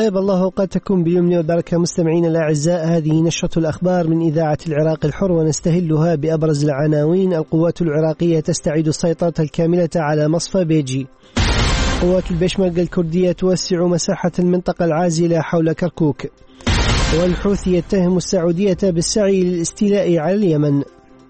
طيب الله أوقاتكم باليمن والبركة مستمعين الأعزاء. هذه نشرة الأخبار من إذاعة العراق الحر ونستهلها بأبرز العناوين. القوات العراقية تستعيد السيطرة الكاملة على مصفى بيجي. قوات البشمركة الكردية توسع مساحة المنطقة العازلة حول كركوك. والحوثي يتهم السعودية بالسعي للاستيلاء على اليمن.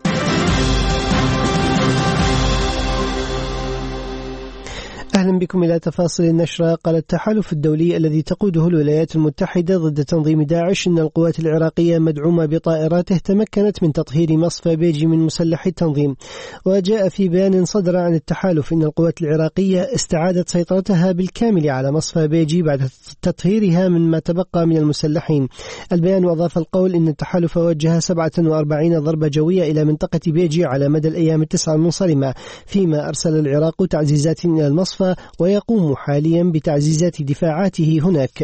أهلا بكم إلى تفاصيل النشرة. قال التحالف الدولي الذي تقوده الولايات المتحدة ضد تنظيم داعش إن القوات العراقية مدعومة بطائراته تمكنت من تطهير مصفى بيجي من مسلحي التنظيم. وجاء في بيان صدر عن التحالف إن القوات العراقية استعادت سيطرتها بالكامل على مصفى بيجي بعد تطهيرها من ما تبقى من المسلحين. البيان وأضاف القول إن التحالف وجه 47 ضربة جوية إلى منطقة بيجي على مدى الأيام التسعة المنصرمة، فيما أرسل العراق تعزيزات إلى المصفى ويقوم حاليا بتعزيزات دفاعاته هناك.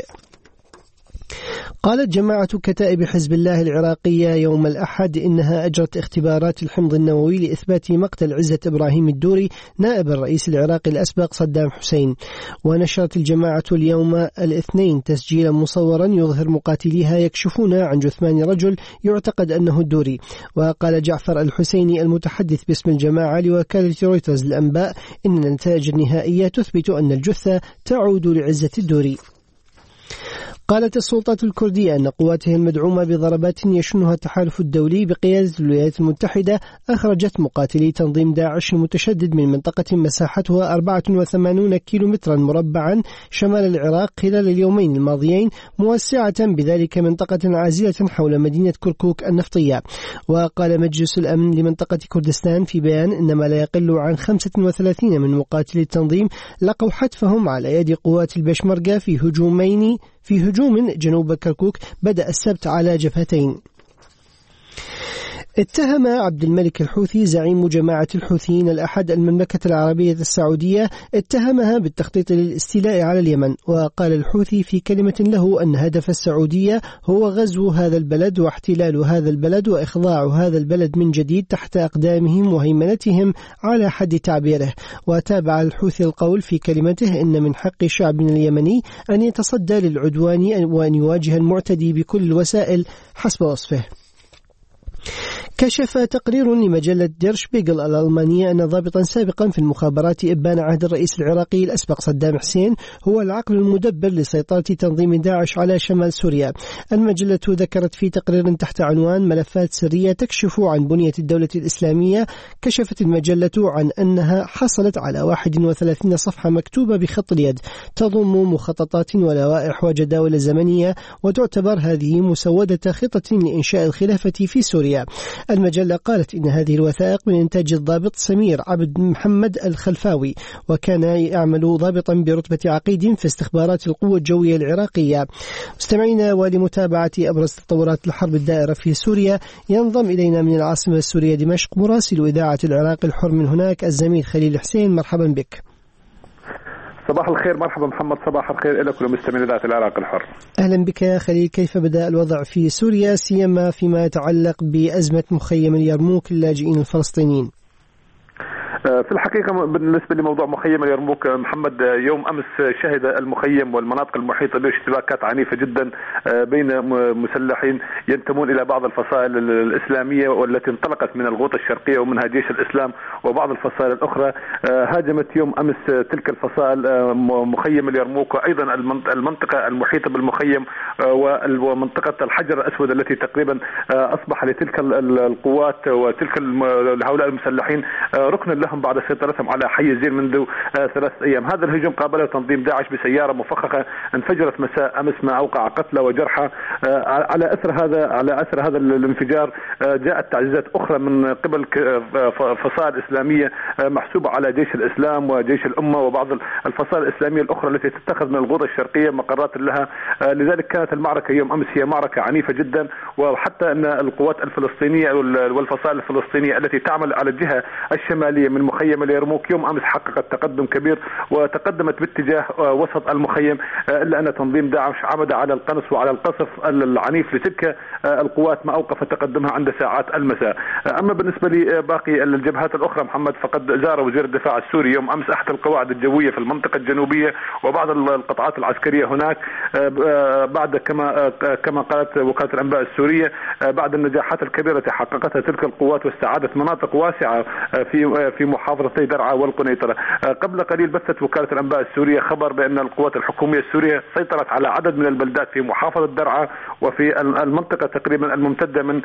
قالت جماعة كتائب حزب الله العراقية يوم الأحد إنها أجرت اختبارات الحمض النووي لإثبات مقتل عزة إبراهيم الدوري نائب الرئيس العراقي الأسبق صدام حسين. ونشرت الجماعة اليوم الاثنين تسجيلا مصورا يظهر مقاتليها يكشفون عن جثمان رجل يعتقد أنه الدوري. وقال جعفر الحسيني المتحدث باسم الجماعة لوكالة رويترز للأنباء إن النتائج النهائية تثبت أن الجثة تعود لعزة الدوري. قالت السلطات الكردية أن قواتها المدعومة بضربات يشنها التحالف الدولي بقيادة الولايات المتحدة أخرجت مقاتلي تنظيم داعش المتشدد من منطقة مساحتها 84 كيلومترا مربعا شمال العراق خلال اليومين الماضيين، موسعة بذلك منطقة عازلة حول مدينة كركوك النفطية. وقال مجلس الأمن لمنطقة كردستان في بيان إن ما لا يقل عن 35 من مقاتلي التنظيم لقوا حتفهم على يد قوات البشمركة في هجوم جنوب كركوك بدأ السبت على جبهتين. اتهم عبد الملك الحوثي زعيم جماعة الحوثيين الأحد المملكة العربية السعودية اتهمها بالتخطيط للاستيلاء على اليمن. وقال الحوثي في كلمة له أن هدف السعودية هو غزو هذا البلد واحتلال هذا البلد وإخضاع هذا البلد من جديد تحت أقدامهم وهيمنتهم على حد تعبيره. وتابع الحوثي القول في كلمته إن من حق شعبنا اليمني أن يتصدى للعدوان وأن يواجه المعتدي بكل الوسائل حسب وصفه. كشف تقرير لمجلة دير شبيغل الألمانية أن ضابطا سابقا في المخابرات إبان عهد الرئيس العراقي الأسبق صدام حسين هو العقل المدبر لسيطرة تنظيم داعش على شمال سوريا. المجلة ذكرت في تقرير تحت عنوان ملفات سرية تكشف عن بنية الدولة الإسلامية، كشفت المجلة عن أنها حصلت على 31 صفحة مكتوبة بخط اليد تضم مخططات ولوائح وجداول زمنية، وتعتبر هذه مسودة خطة لإنشاء الخلافة في سوريا. المجلة قالت إن هذه الوثائق من إنتاج الضابط سمير عبد محمد الخلفاوي، وكان يعمل ضابطا برتبة عقيد في استخبارات القوة الجوية العراقية. مستمعينا، ولمتابعة أبرز تطورات الحرب الدائرة في سوريا ينضم إلينا من العاصمة السورية دمشق مراسل إذاعة العراق الحر من هناك الزميل خليل حسين. مرحبا بك. صباح الخير. مرحبا محمد. صباح الخير لك ولمستمعي إذاعة العراق الحر. أهلا بك يا خليل. كيف بدأ الوضع في سوريا سيما فيما يتعلق بأزمة مخيم اليرموك للاجئين الفلسطينيين؟ في الحقيقة بالنسبة لموضوع مخيم اليرموك محمد، يوم أمس شهد المخيم والمناطق المحيطة به اشتباكات عنيفة جدا بين مسلحين ينتمون إلى بعض الفصائل الإسلامية والتي انطلقت من الغوطة الشرقية ومنها جيش الإسلام وبعض الفصائل الأخرى. هاجمت يوم أمس تلك الفصائل مخيم اليرموك وأيضا المنطقة المحيطة بالمخيم ومنطقة الحجر الأسود التي تقريبا أصبح لتلك القوات وتلك هؤلاء المسلحين ركنا لهم بعد سيطرتهم على حي الزين منذ 3 أيام. هذا الهجوم قابله تنظيم داعش بسيارة مفخخة انفجرت مساء أمس ما أوقع قتلى وجرحى. على أثر هذا الانفجار جاءت تعزيزات أخرى من قبل فصائل إسلامية محسوبة على جيش الإسلام وجيش الأمة وبعض الفصائل الإسلامية الأخرى التي تتخذ من الغوطة الشرقية مقرات لها. لذلك كانت المعركة يوم أمس هي معركة عنيفة جدا، وحتى أن القوات الفلسطينية والفصائل الفلسطينية التي تعمل على الجهة الشمالية من مخيم اليرموك يوم أمس حققت تقدم كبير وتقدمت باتجاه وسط المخيم، إلا أن تنظيم داعش عمد على القنص وعلى القصف العنيف لتلك القوات ما أوقف تقدمها عند ساعات المساء. أما بالنسبة لباقي الجبهات الأخرى محمد، فقد زار وزير الدفاع السوري يوم أمس أحد القواعد الجوية في المنطقة الجنوبية وبعض القطاعات العسكرية هناك، بعد كما قالت وكالة الأنباء السورية بعد النجاحات الكبيرة التي حققتها تلك القوات واستعادت مناطق واسعة في محافظتي درعا والقنيطرة. قبل قليل بثت وكالة الأنباء السورية خبر بأن القوات الحكومية السورية سيطرت على عدد من البلدات في محافظة درعا وفي المنطقة تقريبا الممتدة من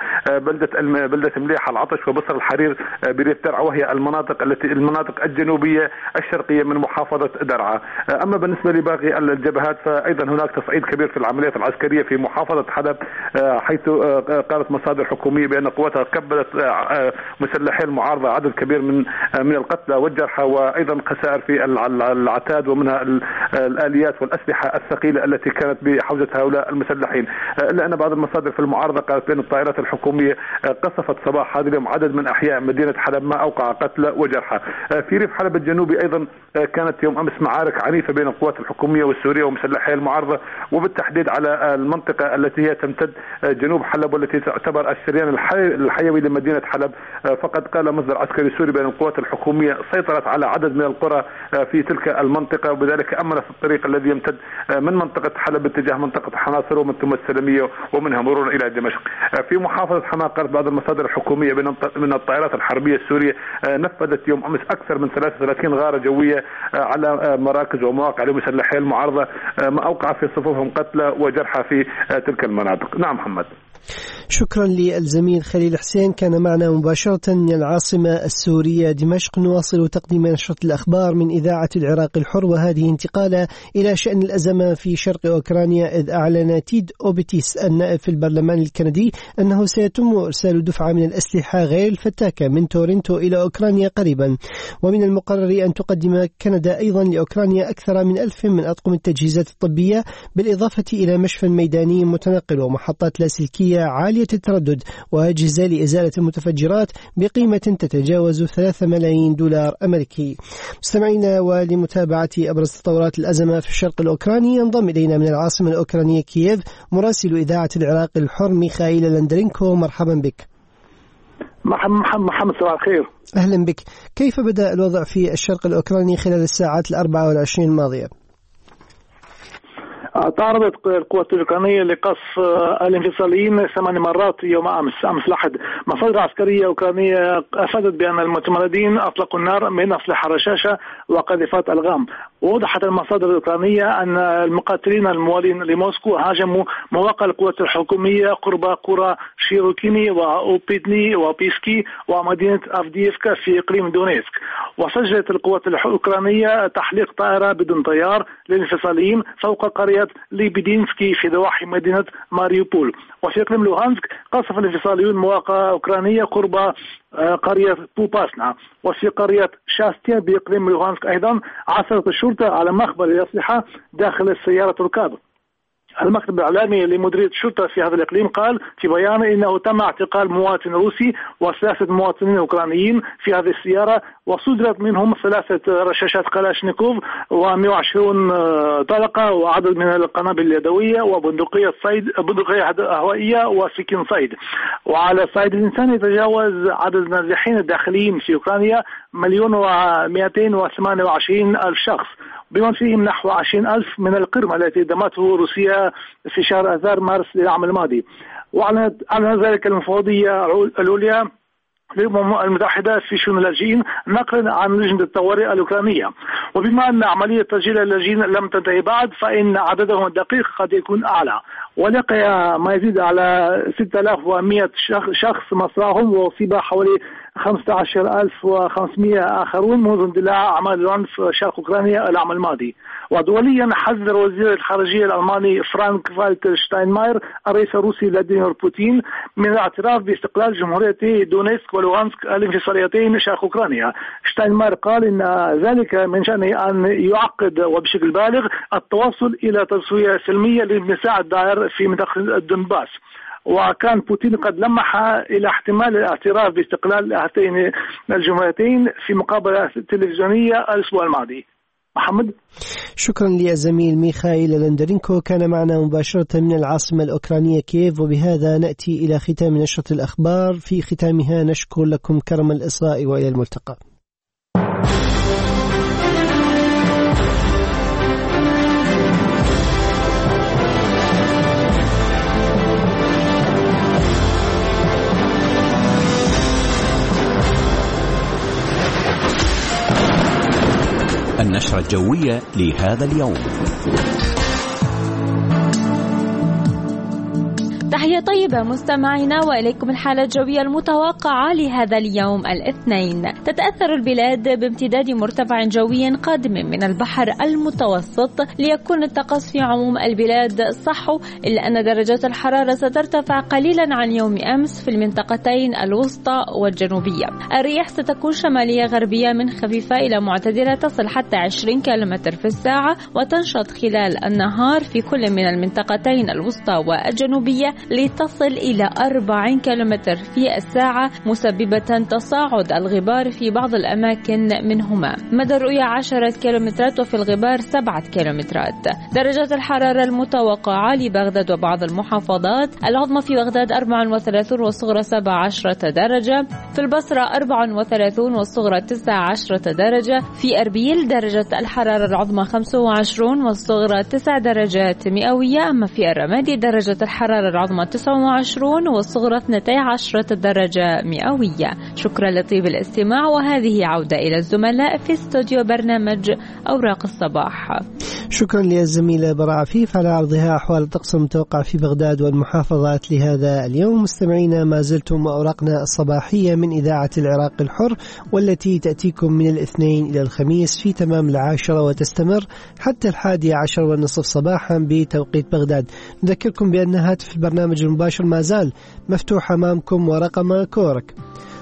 بلدة مليحة العطش وبصر الحرير بريف درعا، وهي المناطق الجنوبية الشرقية من محافظة درعا. أما بالنسبة لباقي الجبهات فأيضا هناك تصعيد كبير في العمليات العسكرية في محافظة حلب، حيث قالت مصادر حكومية بأن قواتها كبلت مسلحي المعارضة عدد كبير من القتلى والجرحى وأيضا خسائر في العتاد ومنها الآليات والأسلحة الثقيلة التي كانت بحوزة هؤلاء المسلحين. إلا أن بعض المصادر في المعارضة قالت بأن الطائرات الحكومية قصفت صباح هذا اليوم عدد من أحياء مدينة حلب ما أوقع قتلى وجرحى. في ريف حلب الجنوبي أيضا كانت يوم أمس معارك عنيفة بين القوات الحكومية والسورية ومسلحي المعارضة، وبالتحديد على المنطقة التي هي تمتد جنوب حلب والتي تعتبر الشريان الحيوي لمدينة حلب. فقد قال مصدر عسكري سوري بأن القوات الحكومية سيطرت على عدد من القرى في تلك المنطقة، وبذلك أمنت الطريق الذي يمتد من منطقة حلب باتجاه منطقة حناصر ومن ثم السلمية ومنها مرورا إلى دمشق. في محافظة حماة قالت بعض المصادر الحكومية من الطائرات الحربية السورية نفذت يوم أمس أكثر من 33 غارة جوية على مراكز ومواقع لمسلحي المعارضة ما أوقع في صفوفهم قتلى وجرحى في تلك المناطق. نعم محمد. شكرا للزميل خليل حسين، كان معنا مباشرة من العاصمة السورية دمشق. نواصل تقديم نشرة الأخبار من إذاعة العراق الحر، وهذه انتقالة إلى شأن الأزمة في شرق أوكرانيا، إذ أعلن تيد أوبيتيس النائب في البرلمان الكندي أنه سيتم إرسال دفعة من الأسلحة غير الفتاكة من تورنتو إلى أوكرانيا قريبا. ومن المقرر أن تقدم كندا أيضا لأوكرانيا أكثر من 1000 من أطقم التجهيزات الطبية، بالإضافة إلى مشفى ميداني متنقل ومحطات لاسلكية عالية التردد وأجهزة لإزالة المتفجرات بقيمة تتجاوز 3 ملايين دولار أمريكي. مستمعينا، ولمتابعة أبرز تطورات الأزمة في الشرق الأوكراني ينضم إلينا من العاصمة الأوكرانية كييف مراسل إذاعة العراق الحر ميخائيل لندرينكو. مرحبا بك. محمد، صباح الخير. أهلا بك. كيف بدأ الوضع في الشرق الأوكراني خلال الساعات 24 الماضية؟ تعرضت القوات الأوكرانية لقصف الانفصاليين 8 مرات يوم أمس الأحد. مصادر عسكرية أوكرانية أفادت بأن المتمردين أطلقوا النار من أسلحة رشاشة وقذيفات ألغام. ووضحت المصادر الأوكرانية أن المقاتلين الموالين لموسكو هاجموا مواقع القوات الحكومية قرب قرى شيروكيني وأوبيدني وبيسكي ومدينة أفديفكا في إقليم دونيسك. وسجلت القوات الأوكرانية تحليق طائرة بدون طيار للانفصاليين فوق قرية ليبيدينسكي في ضواحي مدينة ماريوبول. وفي إقليم لوهانسك قصف الانفصاليون مواقع أوكرانية قرب قرية بوباسنا. وفي قرية شاستيا بإقليم لوهانسك أيضا عثرت الشرطة على مخبر الأسلحة داخل السيارة ركاب. المكتب الإعلامي لمديرية الشرطة في هذا الإقليم قال في بيان إنه تم اعتقال مواطن روسي و3 مواطنين أوكرانيين في هذه السيارة، وصدرت منهم 3 رشاشات كلاشنيكوف و120 طلقة وعدد من القنابل اليدوية وبندقية صيد، بندقية هوائية وسكين صيد. وعلى الصعيد الإنساني تجاوز عدد النازحين الداخليين في أوكرانيا 1,228,000 شخص، بما فيهم نحو 20,000 من القرم التي دمته روسيا في شهر آذار مارس للعام الماضي. وأعلنت ذلك المفوضية العليا للأمم المتحدة في شؤون اللاجئين نقلا عن لجنة الطوارئ الأوكرانية. وبما أن عملية تسجيل اللاجئين لم تنتهي بعد فإن عددهم الدقيق قد يكون أعلى، ولقي ما يزيد على 6100 شخص مصراهم، وأصيب حوالي 15,500 آخرون منذ اندلاع أعمال العنف شرق أوكرانيا العام الماضي. ودوليا حذر وزير الخارجية الألماني فرانك فالتر شتاينماير الرئيس الروسي فلاديمير بوتين من الاعتراف باستقلال جمهوريتي دونيسك ولوغانسك الانفصاليتين شرق أوكرانيا. شتاينماير قال إن ذلك من شأنه أن يعقد وبشكل بالغ التوصل إلى تسوية سلمية للنزاع الدائر في منطقة الدنباس. وكان بوتين قد لمح إلى احتمال الاعتراف باستقلال هاتين الجمهوريتين في مقابلة تلفزيونية الأسبوع الماضي. محمد، شكرا للزميل ميخائيل لندرينكو، كان معنا مباشرة من العاصمة الأوكرانية كييف. وبهذا نأتي إلى ختام نشرة الأخبار، في ختامها نشكر لكم كرم الإصغاء وإلى الملتقى. النشرة الجوية لهذا اليوم. تحية طيبة مستمعينا، وإليكم الحالة الجوية المتوقعة لهذا اليوم الاثنين. تتأثر البلاد بامتداد مرتفع جوي قادم من البحر المتوسط، ليكون الطقس في عموم البلاد صحو، إلا أن درجات الحرارة سترتفع قليلا عن يوم أمس في المنطقتين الوسطى والجنوبية. الرياح ستكون شمالية غربية من خفيفة إلى معتدلة، تصل حتى 20 كيلومتر في الساعة، وتنشط خلال النهار في كل من المنطقتين الوسطى والجنوبية لتصل إلى 40 كيلومتر في الساعة، مسببة تصاعد الغبار في بعض الأماكن منهما. مدى الرؤية 10 كيلومترات، وفي الغبار 7 كيلومترات. درجات الحرارة المتوقعة لبغداد وبعض المحافظات: العظمى في بغداد 34 والصغرى 17 درجة، في البصرة 34 والصغرى 19 درجة، في أربيل درجة الحرارة العظمى 25 والصغرى 9 درجات مئوية، أما في الرمادي درجة الحرارة العظمى 29 والصغرى 12 درجة مئوية. شكرا لطيب الاستماع، وهذه عودة إلى الزملاء في استوديو برنامج أوراق الصباح. شكرا للزميلة براء عفيف على عرضها أحوال الطقس المتوقع في بغداد والمحافظات لهذا اليوم. مستمعينا، ما زلتم أوراقنا الصباحية من إذاعة العراق الحر، والتي تأتيكم من الاثنين إلى الخميس في تمام 10 وتستمر حتى 11:30 صباحا بتوقيت بغداد. نذكركم بأن هاتف البرنامج المباشر ما زال مفتوح أمامكم، ورقم كورك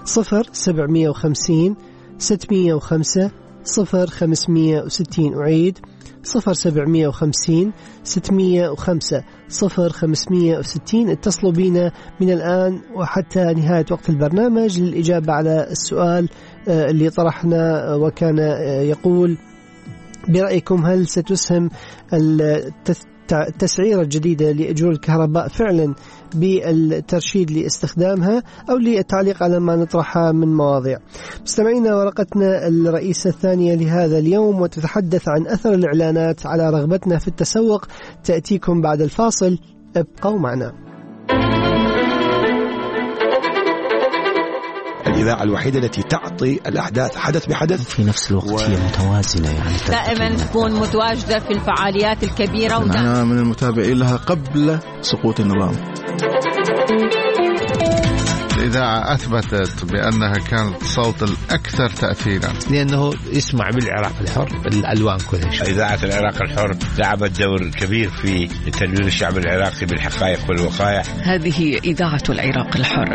0750 605 0560. أعيد 0750 605 0560. اتصلوا بنا من الآن وحتى نهاية وقت البرنامج للإجابة على السؤال اللي طرحنا، وكان يقول: برأيكم هل ستسهم التسعيرة الجديدة لأجور الكهرباء فعلا بالترشيد لاستخدامها، أو للتعليق على ما نطرحها من مواضيع؟ مستمعينا، ورقتنا الرئيسة الثانية لهذا اليوم وتتحدث عن أثر الإعلانات على رغبتنا في التسوق، تأتيكم بعد الفاصل، ابقوا معنا. الإذاعة الوحيدة التي تعطي الأحداث حدث بحدث، في نفس الوقت هي متوازنة، يعني دائما تكون متواجدة في الفعاليات الكبيرة. أنا من المتابعين لها قبل سقوط النظام. الإذاعة أثبتت بأنها كانت صوت الأكثر تأثيرا، لأنه يسمع بالعراق الحر الألوان كلها. إذاعة العراق الحر لعبت دور كبير في تنوير الشعب العراقي بالحقائق والوقائع. هذه إذاعة العراق الحر.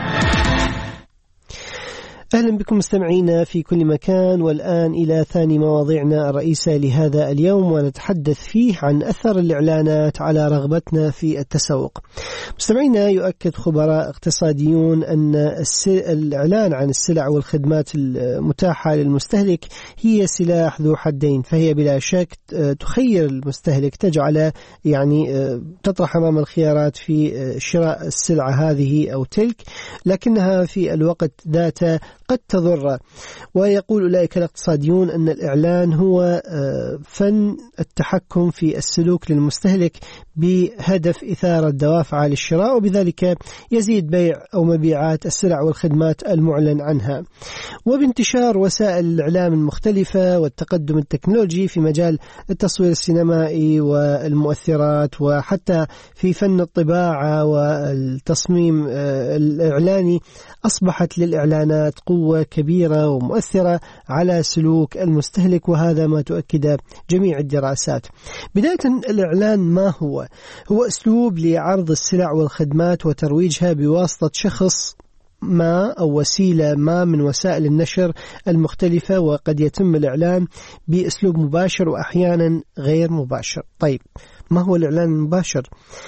أهلا بكم مستمعينا في كل مكان، والآن إلى ثاني مواضيعنا الرئيسة لهذا اليوم، ونتحدث فيه عن أثر الإعلانات على رغبتنا في التسوق. مستمعينا، يؤكد خبراء اقتصاديون أن الإعلان عن السلع والخدمات المتاحة للمستهلك هي سلاح ذو حدين، فهي بلا شك تخير المستهلك، تجعله تطرح أمام الخيارات في شراء السلعة هذه أو تلك، لكنها في الوقت ذاته قد تضر. ويقول أولئك الاقتصاديون أن الإعلان هو فن التحكم في السلوك للمستهلك بهدف إثارة دوافع للشراء، وبذلك يزيد بيع أو مبيعات السلع والخدمات المعلن عنها. وبانتشار وسائل الإعلام المختلفة والتقدم التكنولوجي في مجال التصوير السينمائي والمؤثرات، وحتى في فن الطباعة والتصميم الإعلاني، أصبحت للإعلانات قوة كبيرة ومؤثرة على سلوك المستهلك، وهذا ما تؤكد جميع الدراسات. بداية، الإعلان ما هو أسلوب لعرض السلع والخدمات وترويجها بواسطة شخص ما أو وسيلة ما من وسائل النشر المختلفة، وقد يتم الإعلان بأسلوب مباشر وأحيانا غير مباشر. طيب، ما هو الإعلان المباشر؟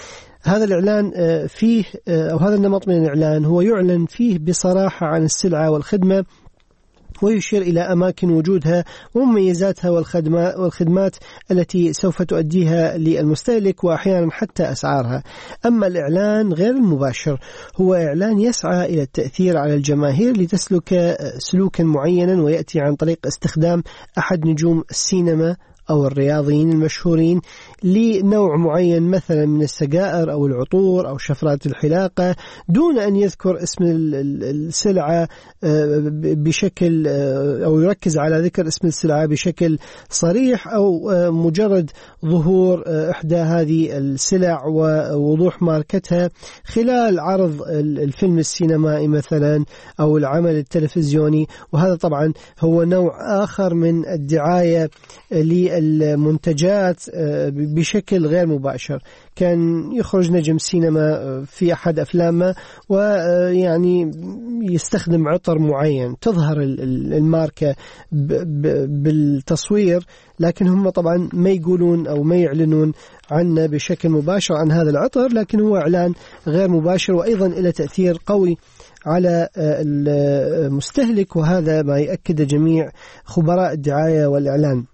هذا الإعلان فيه أو هذا النمط من الإعلان هو يعلن فيه بصراحة عن السلعة والخدمة، ويشير إلى أماكن وجودها ومميزاتها والخدمات التي سوف تؤديها للمستهلك، وأحيانا حتى أسعارها. أما الإعلان غير المباشر هو إعلان يسعى إلى التأثير على الجماهير لتسلك سلوكا معينا، ويأتي عن طريق استخدام أحد نجوم السينما أو الرياضيين المشهورين لنوع معين مثلا من السجائر أو العطور أو شفرات الحلاقة، دون أن يذكر اسم السلعة بشكل أو يركز على ذكر اسم السلعة بشكل صريح، أو مجرد ظهور إحدى هذه السلع ووضوح ماركتها خلال عرض الفيلم السينمائي مثلا أو العمل التلفزيوني. وهذا طبعا هو نوع آخر من الدعاية للمنتجات بشكل غير مباشر. كان يخرج نجم سينما في أحد أفلامه ويعني يستخدم عطر معين، تظهر الماركة بالتصوير، لكن هم طبعا ما يقولون أو ما يعلنون عنه بشكل مباشر عن هذا العطر، لكن هو إعلان غير مباشر وأيضا له تأثير قوي على المستهلك، وهذا ما يأكد جميع خبراء الدعاية والإعلان.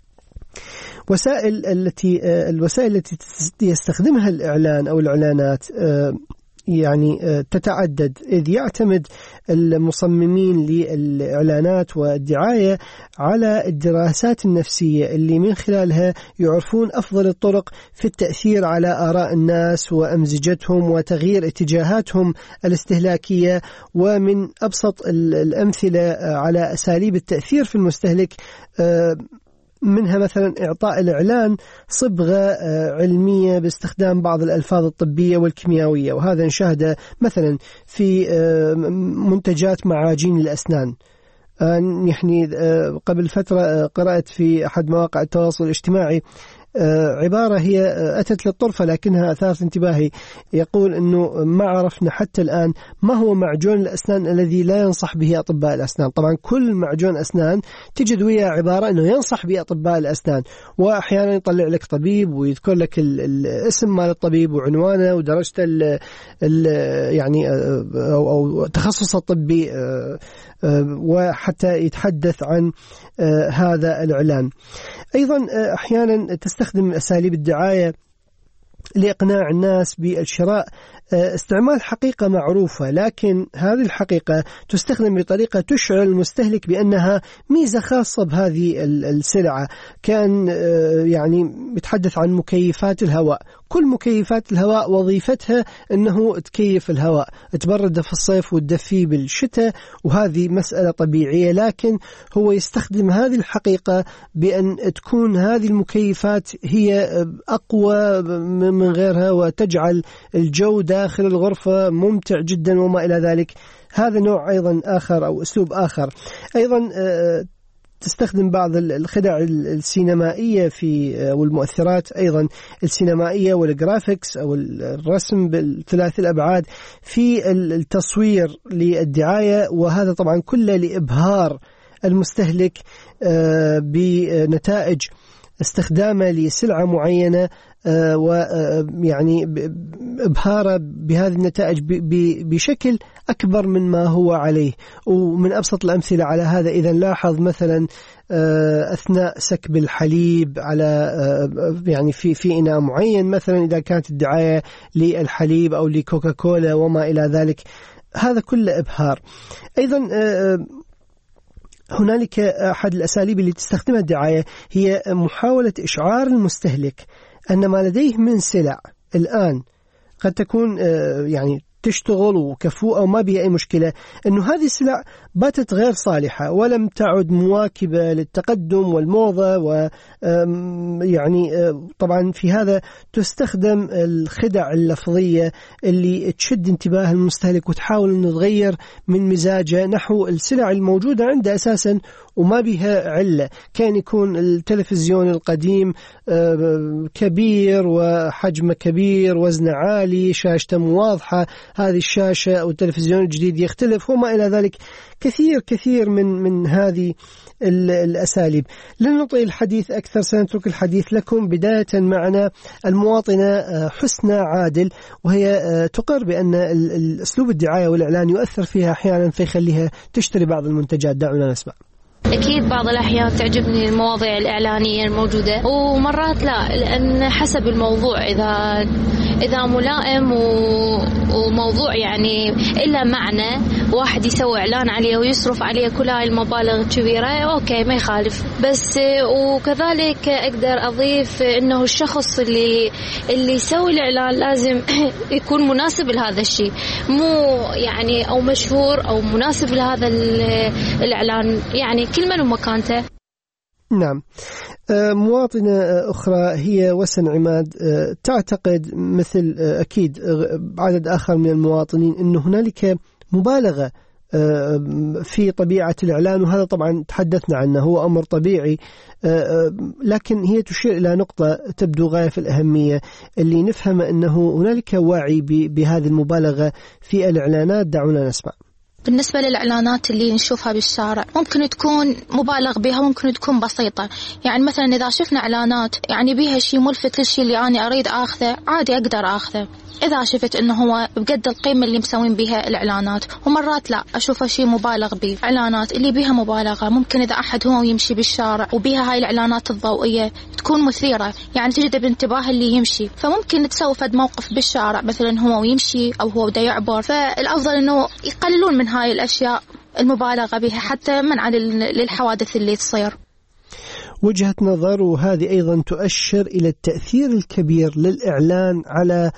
الوسائل التي يستخدمها الإعلان أو الإعلانات يعني تتعدد، إذ يعتمد المصممين للإعلانات والدعاية على الدراسات النفسية اللي من خلالها يعرفون أفضل الطرق في التأثير على آراء الناس وأمزجتهم وتغيير اتجاهاتهم الاستهلاكية. ومن أبسط الأمثلة على أساليب التأثير في المستهلك منها مثلا إعطاء الإعلان صبغة علمية باستخدام بعض الألفاظ الطبية والكيميائية، وهذا نشاهده مثلا في منتجات معاجين الأسنان. يعني قبل فترة قرأت في أحد مواقع التواصل الاجتماعي عبارة هي أتت للطرفة لكنها أثارت انتباهي، يقول أنه ما عرفنا حتى الآن ما هو معجون الأسنان الذي لا ينصح به أطباء الأسنان. طبعا كل معجون أسنان تجد وياه عبارة أنه ينصح به أطباء الأسنان، وأحيانا يطلع لك طبيب ويذكر لك الاسم مال الطبيب وعنوانه ودرجته يعني أو تخصص الطبي، وحتى يتحدث عن هذا الإعلان. أيضا أحيانا تستخدم أساليب الدعاية لإقناع الناس بالشراء استعمال حقيقة معروفة، لكن هذه الحقيقة تستخدم بطريقة تشعر المستهلك بأنها ميزة خاصة بهذه السلعة. كان يعني يتحدث عن مكيفات الهواء، كل مكيفات الهواء وظيفتها أنه تكيف الهواء، تبرد في الصيف وتدفيه بالشتاء، وهذه مسألة طبيعية، لكن هو يستخدم هذه الحقيقة بأن تكون هذه المكيفات هي أقوى من غيرها وتجعل الجو داخل الغرفة ممتع جدا وما إلى ذلك. هذا نوع أيضا آخر أو أسلوب آخر. أيضا تستخدم بعض الخدع السينمائية والمؤثرات أيضا السينمائية والجرافيكس أو الرسم بالثلاث الأبعاد في التصوير للدعاية، وهذا طبعا كله لإبهار المستهلك بنتائج استخدامه لسلعة معينة، ويعني إبهاره بهذه النتائج بشكل أكبر من ما هو عليه. ومن أبسط الأمثلة على هذا إذا لاحظ مثلا أثناء سكب الحليب على يعني في إناء معين، مثلا إذا كانت الدعاية للحليب أو لكوكاكولا وما إلى ذلك، هذا كله إبهار. أيضا هنالك أحد الأساليب اللي تستخدمها الدعاية هي محاولة إشعار المستهلك أن ما لديه من سلع الآن قد تكون يعني تشتغل وكفوءة وما بها أي مشكلة، أنه هذه السلع باتت غير صالحة ولم تعد مواكبة للتقدم والموضة، ويعني طبعا في هذا تستخدم الخدع اللفظية اللي تشد انتباه المستهلك وتحاول أن تغير من مزاجه نحو السلع الموجودة عنده أساسا وما بها علة. كان يكون التلفزيون القديم كبير وحجمه كبير، وزنه عالي، شاشته واضحة، هذه الشاشة أو التلفزيون الجديد يختلف وما إلى ذلك. كثير من هذه الأساليب. لن نطيل الحديث أكثر، سنترك الحديث لكم. بداية معنا المواطنة حسنى عادل، وهي تقر بأن أسلوب الدعاية والإعلان يؤثر فيها أحيانا فيخليها تشتري بعض المنتجات. دعونا نسمع. أكيد بعض الأحيان تعجبني المواضيع الإعلانية الموجودة، ومرات لا، لأن حسب الموضوع. إذا ملائم وموضوع يعني إلا معنى، واحد يسوي إعلان عليه ويصرف عليه كل هاي المبالغ الكبيرة، أوكي ما يخالف. بس وكذلك أقدر أضيف إنه الشخص اللي يسوي الإعلان لازم يكون مناسب لهذا الشيء، مو يعني أو مشهور أو مناسب لهذا الإعلان، يعني كل من ومكانته. نعم. مواطنة أخرى هي وسن عماد، تعتقد مثل أكيد عدد آخر من المواطنين أنه هنالك مبالغة في طبيعة الإعلان، وهذا طبعا تحدثنا عنه، هو أمر طبيعي، لكن هي تشير إلى نقطة تبدو غاية في الأهمية، اللي نفهم أنه هنالك وعي بهذه المبالغة في الإعلانات. دعونا نسمع. بالنسبة للإعلانات اللي نشوفها بالشارع ممكن تكون مبالغ بها، ممكن تكون بسيطة. يعني مثلا إذا شفنا إعلانات يعني بيها شيء ملفت للشيء اللي أنا أريد أخذه، عادي أقدر أخذه إذا شفت إنه هو بقد القيمة اللي مسوين بها الإعلانات. ومرات لا، أشوفها شيء مبالغ به. إعلانات اللي بيها مبالغة ممكن إذا أحد هو يمشي بالشارع وبيها هاي الإعلانات الضوئية تكون مثيرة، يعني تجذب انتباه اللي يمشي، فممكن تسوي فد موقف بالشارع مثلا هو يمشي أو هو بده يعبر. فالأفضل إنه يقللون من هاي الأشياء المبالغة بها حتى منع للحوادث اللي تصير. وجهة نظر، وهذه أيضا تؤشر إلى التأثير الكبير للإعلان على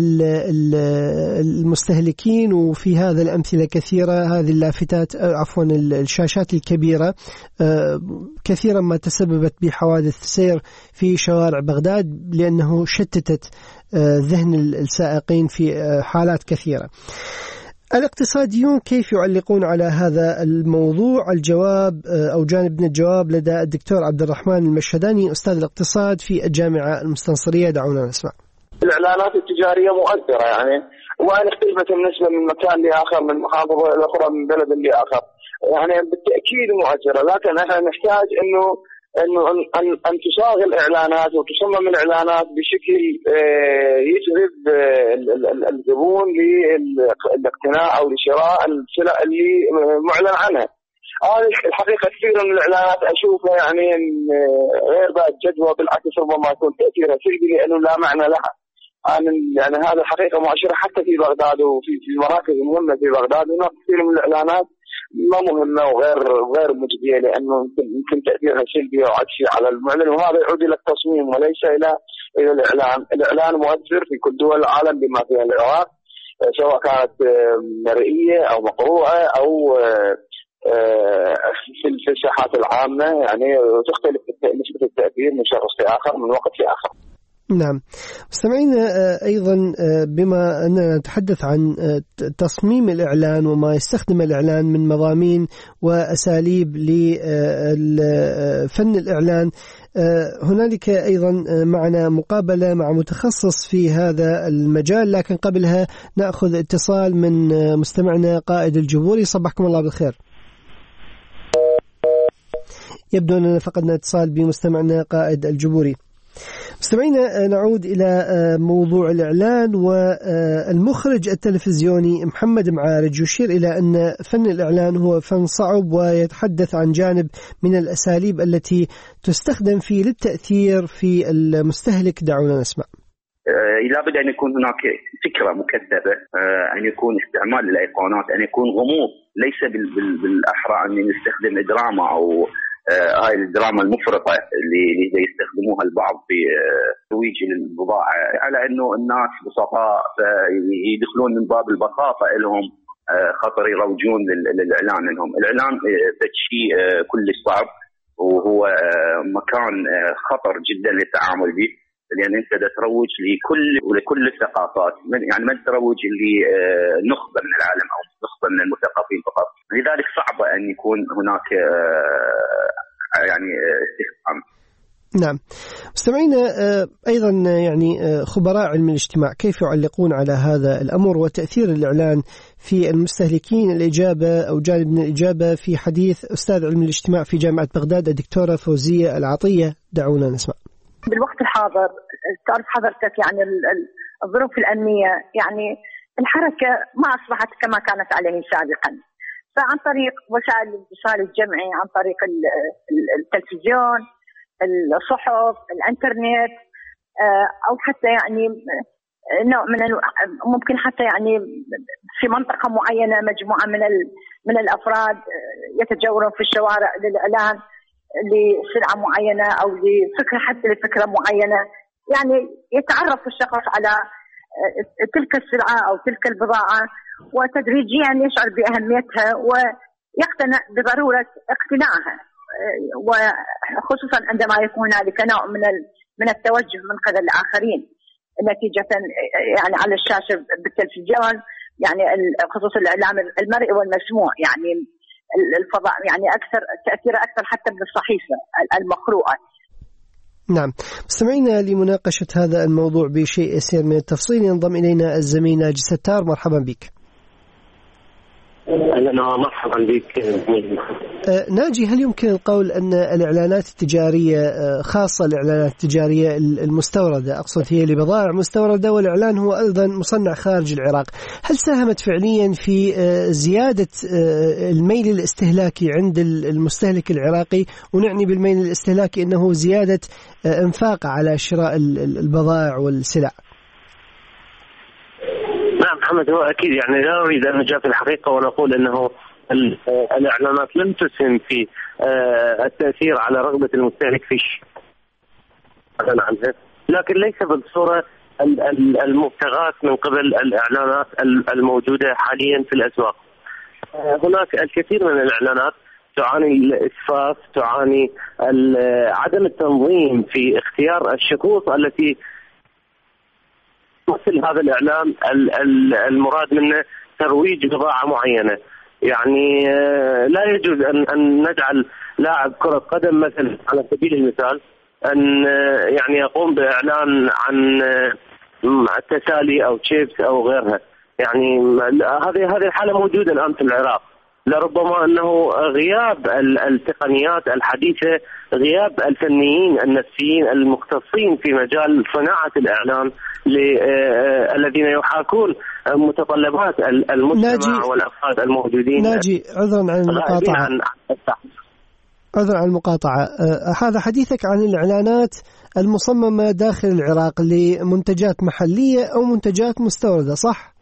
المستهلكين. وفي هذا الأمثلة كثيرة، هذه اللافتات عفوا الشاشات الكبيرة كثيرا ما تسببت بحوادث سير في شوارع بغداد، لأنه شتتت ذهن السائقين في حالات كثيرة. الاقتصاديون كيف يعلقون على هذا الموضوع؟ الجواب أو جانب من الجواب لدى الدكتور عبد الرحمن المشهداني، أستاذ الاقتصاد في الجامعة المستنصرية. دعونا نسمع. الإعلانات التجارية مؤثرة، يعني وإن اختلفت بالنسبة من مكان لآخر، من محافظة إلى أخرى، من بلد لآخر، يعني بالتأكيد مؤثرة. لكن احنا نحتاج إنه أن تصاغ الإعلانات وتصمم الإعلانات بشكل يجذب الزبون للاقتناء أو لشراء السلع اللي معلن عنها. هذه الحقيقة كثير من الإعلانات أشوفها يعني غير ذات جدوى، بالعكس ربما يكون تأثيرها سلبي لأنه لا معنى لها. يعني هذا الحقيقة مؤشرة حتى في بغداد وفي المراكز المهمة في بغداد، هناك كثير من الإعلانات ما مهمة وغير مجدية، لأنه يمكن تأثيرها سلبي أو عكسي على المعلن، وهذا يعود إلى التصميم وليس إلى الإعلان. الإعلان مؤثر في كل دول العالم بما فيها العراق، سواء كانت مرئية أو مقروءة أو في الساحات العامة، يعني تختلف نسبة التأثير من شخص لآخر من وقت لآخر. نعم. مستمعينا، أيضا بما أننا نتحدث عن تصميم الإعلان وما يستخدم الإعلان من مضامين وأساليب لفن الإعلان، هنالك أيضا معنا مقابلة مع متخصص في هذا المجال، لكن قبلها نأخذ اتصال من مستمعنا قائد الجبوري. صبحكم الله بالخير. يبدو أننا فقدنا اتصال بمستمعنا قائد الجبوري. مستمعينا، نعود إلى موضوع الإعلان، والمخرج التلفزيوني محمد معارج يشير إلى أن فن الإعلان هو فن صعب، ويتحدث عن جانب من الأساليب التي تستخدم فيه للتأثير في المستهلك. دعونا نسمع. لابد أن يكون هناك فكرة مكثفة، أن يكون استعمال الأيقونات، أن يكون غموض، ليس بالأحرى أن نستخدم دراما أو هاي الدراما المفرطة اللي يستخدموها البعض في ترويج للبضاعة، على أنه الناس بسطاء يدخلون من باب البساطة لهم خطر يروجون للإعلان منهم. الإعلان شيء كلش صعب، وهو مكان خطر جدا للتعامل به، لأن أنت تروج لكل الثقافات، يعني ما تروج لنخبة من العالم أو نخبة من المثقفين فقط. لذلك صعب أن يكون هناك يعني استخدام. نعم. مستمعينا أيضا يعني خبراء علم الاجتماع كيف يعلقون على هذا الأمر وتأثير الإعلان في المستهلكين؟ الإجابة أو جانب من الإجابة في حديث أستاذ علم الاجتماع في جامعة بغداد الدكتورة فوزية العطية. دعونا نسمع. بالوقت الحاضر تعرف حضرتك يعني الظروف الأمنية، يعني الحركة ما أصبحت كما كانت عليه سابقا، فعن طريق وسائل الاتصال الجمعي، عن طريق التلفزيون، الصحف، الانترنت، او حتى يعني نوع من ممكن حتى يعني في منطقه معينه مجموعه من الافراد يتجولون في الشوارع للاعلان لسلعه معينه او لفكره، حتى لفكره معينه، يعني يتعرف الشخص على تلك السلعه او تلك البضاعه وتدريجيا يشعر باهميتها ويقتنع بضروره اقتناعها، وخصوصا عندما يكون هنالك نوع من التوجه من قبل الآخرين نتيجة يعني على الشاشة بالتلفزيون، يعني خصوصا الإعلام المرئي والمسموع، يعني الفضاء يعني أكثر تأثير أكثر حتى من الصحيفة المقروءة. نعم. مستمعينا لمناقشة هذا الموضوع بشيء يسير من التفصيل ينضم إلينا الزميل ناجي ستار. مرحبا بك. أهلا ومرحبا بك. ناجي، هل يمكن القول أن الإعلانات التجارية خاصة الإعلانات التجارية المستوردة، أقصد هي لبضائع مستوردة والإعلان هو أيضا مصنع خارج العراق، هل ساهمت فعليا في زيادة الميل الاستهلاكي عند المستهلك العراقي؟ ونعني بالميل الاستهلاكي أنه زيادة انفاق على شراء البضائع والسلع. نعم محمد، هو أكيد يعني لا أريد أن نجاف الحقيقة ونقول أنه الإعلانات لم تسهم في التأثير على رغبة المستهلك في شيء عنها، لكن ليس بالصورة المبتغاة من قبل الإعلانات الموجودة حاليا في الأسواق. هناك الكثير من الإعلانات تعاني الإسفاف، تعاني عدم التنظيم في اختيار الشخوص التي مثل هذا الإعلان المراد منه ترويج بضاعة معينة. يعني لا يجوز أن نجعل لاعب كرة قدم مثلا على سبيل المثال أن يعني يقوم بإعلان عن التسالي أو تشيبس أو غيرها. يعني هذه الحالة موجودة الآن في العراق. لربما أنه غياب التقنيات الحديثة، غياب الفنيين النفسيين المختصين في مجال صناعة الإعلان الذين يحاكون متطلبات المجتمع والأفراد الموجودين. ناجي، عذرا عن المقاطعة، هذا حديثك عن الإعلانات المصممة داخل العراق لمنتجات محلية أو منتجات مستوردة، صح؟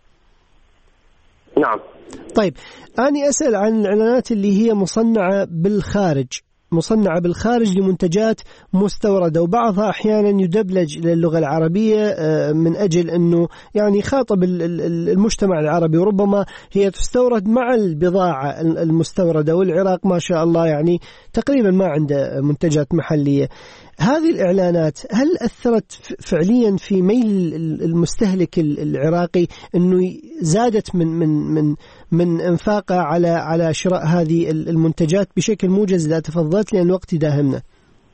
نعم. طيب أنا أسأل عن الإعلانات اللي هي مصنعة بالخارج لمنتجات مستوردة، وبعضها أحيانا يدبلج للغة العربية من أجل أنه يعني يخاطب المجتمع العربي، وربما هي تستورد مع البضاعة المستوردة، والعراق ما شاء الله يعني تقريبا ما عنده منتجات محلية. هذه الإعلانات هل أثرت فعليا في ميل المستهلك العراقي أنه زادت من انفاقه على شراء هذه المنتجات بشكل موجز؟ إذا تفضلت لأن الوقت يداهمنا.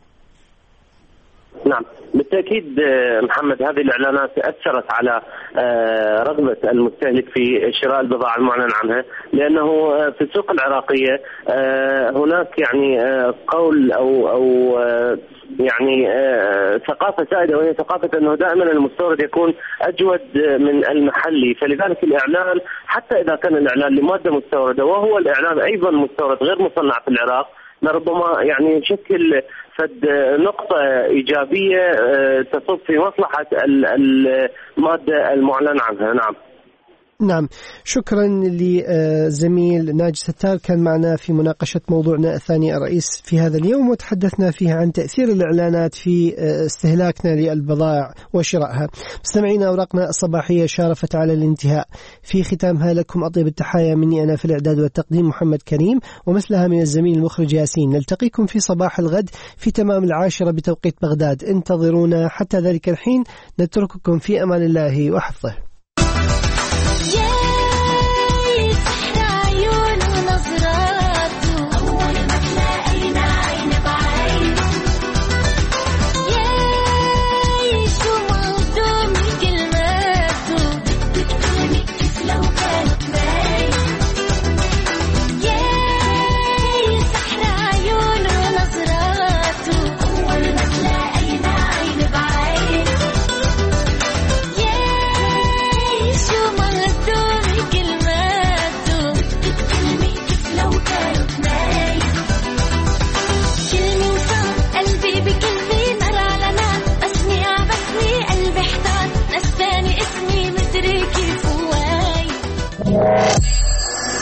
نعم بالتأكيد محمد، هذه الإعلانات أثرت على رغبة المستهلك في شراء البضاعة المعلن عنها، لأنه في السوق العراقية هناك يعني قول أو يعني ثقافة سائدة، وهي ثقافة أنه دائما المستورد يكون أجود من المحلي. فلذلك الإعلان حتى إذا كان الإعلان لمادة مستوردة وهو الإعلان أيضا مستورد غير مصنع في العراق، لربما يعني يشكل نقطة إيجابية تصب في مصلحة المادة المعلن عنها. نعم، شكرا لزميل ناجي ستار، كان معنا في مناقشة موضوعنا الثاني الرئيس في هذا اليوم، وتحدثنا فيها عن تأثير الإعلانات في استهلاكنا للبضائع وشرائها. مستمعينا، أوراقنا الصباحية شارفت على الانتهاء. في ختامها لكم أطيب التحايا مني أنا في الإعداد والتقديم محمد كريم، ومثلها من الزميل المخرج ياسين. نلتقيكم في صباح الغد في تمام 10 بتوقيت بغداد. انتظرونا حتى ذلك الحين، نترككم في أمان الله وحفظه.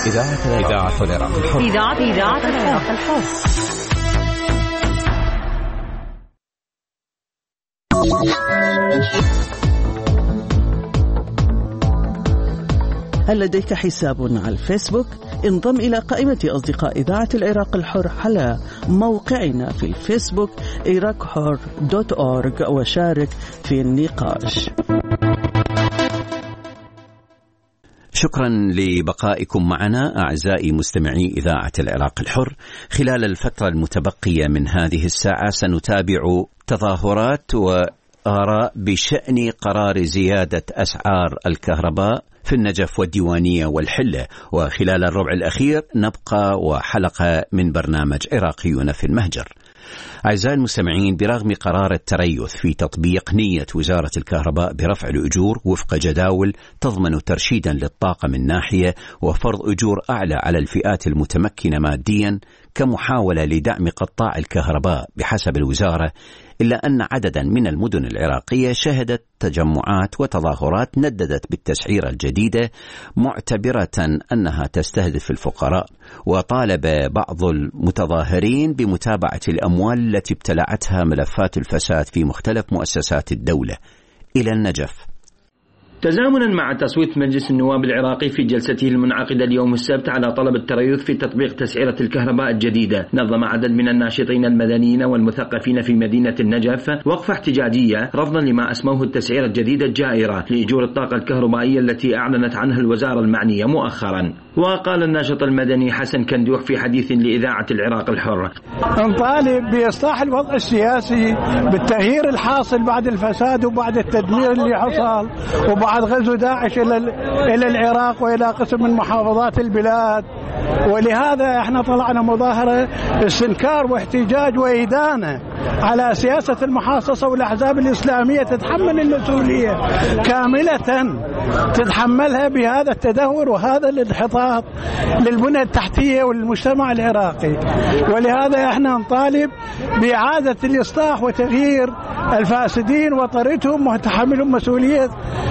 إذاعة العراق الحر. إذاعة العراق الحر. هل لديك حساب على الفيسبوك؟ انضم إلى قائمة أصدقاء إذاعة العراق الحر على موقعنا في الفيسبوك iraqhor.org وشارك في النقاش. شكرا لبقائكم معنا أعزائي مستمعي إذاعة العراق الحر. خلال الفترة المتبقية من هذه الساعة سنتابع تظاهرات وآراء بشأن قرار زيادة أسعار الكهرباء في النجف والديوانية والحلة. وخلال الربع الأخير نبقى وحلقة من برنامج عراقيون في المهجر. أعزائي المستمعين، برغم قرار التريث في تطبيق نية وزارة الكهرباء برفع الأجور وفق جداول تضمن ترشيدا للطاقة من ناحية وفرض أجور أعلى على الفئات المتمكنة ماديا كمحاولة لدعم قطاع الكهرباء بحسب الوزارة، إلا أن عددا من المدن العراقية شهدت تجمعات وتظاهرات نددت بالتسعيرة الجديدة معتبرة أنها تستهدف الفقراء. وطالب بعض المتظاهرين بمتابعة الأموال التي ابتلعتها ملفات الفساد في مختلف مؤسسات الدولة إلى النجف. تزامنا مع تصويت مجلس النواب العراقي في جلسته المنعقدة اليوم السبت على طلب التريث في تطبيق تسعيرة الكهرباء الجديدة، نظم عدد من الناشطين المدنيين والمثقفين في مدينة النجف وقفة احتجاجية رفضا لما أسموه التسعيرة الجديدة الجائرة لإيجور الطاقة الكهربائية التي أعلنت عنها الوزارة المعنية مؤخرا. وقال الناشط المدني حسن كندوح في حديث لإذاعة العراق الحر: نطالب بإصلاح الوضع السياسي بالتغيير الحاصل بعد الفساد وبعد التدمير اللي حصل وبعد غزو داعش إلى العراق وإلى قسم من محافظات البلاد. ولهذا احنا طلعنا مظاهرة استنكار واحتجاج وإدانة على سياسة المحاصصة والأحزاب الإسلامية تتحمل المسؤولية كاملة، تتحملها بهذا التدهور وهذا الانحطاط للبنى التحتية والمجتمع العراقي. ولهذا احنا نطالب بإعادة الإصلاح وتغيير الفاسدين وطردهم وتحملهم مسؤولية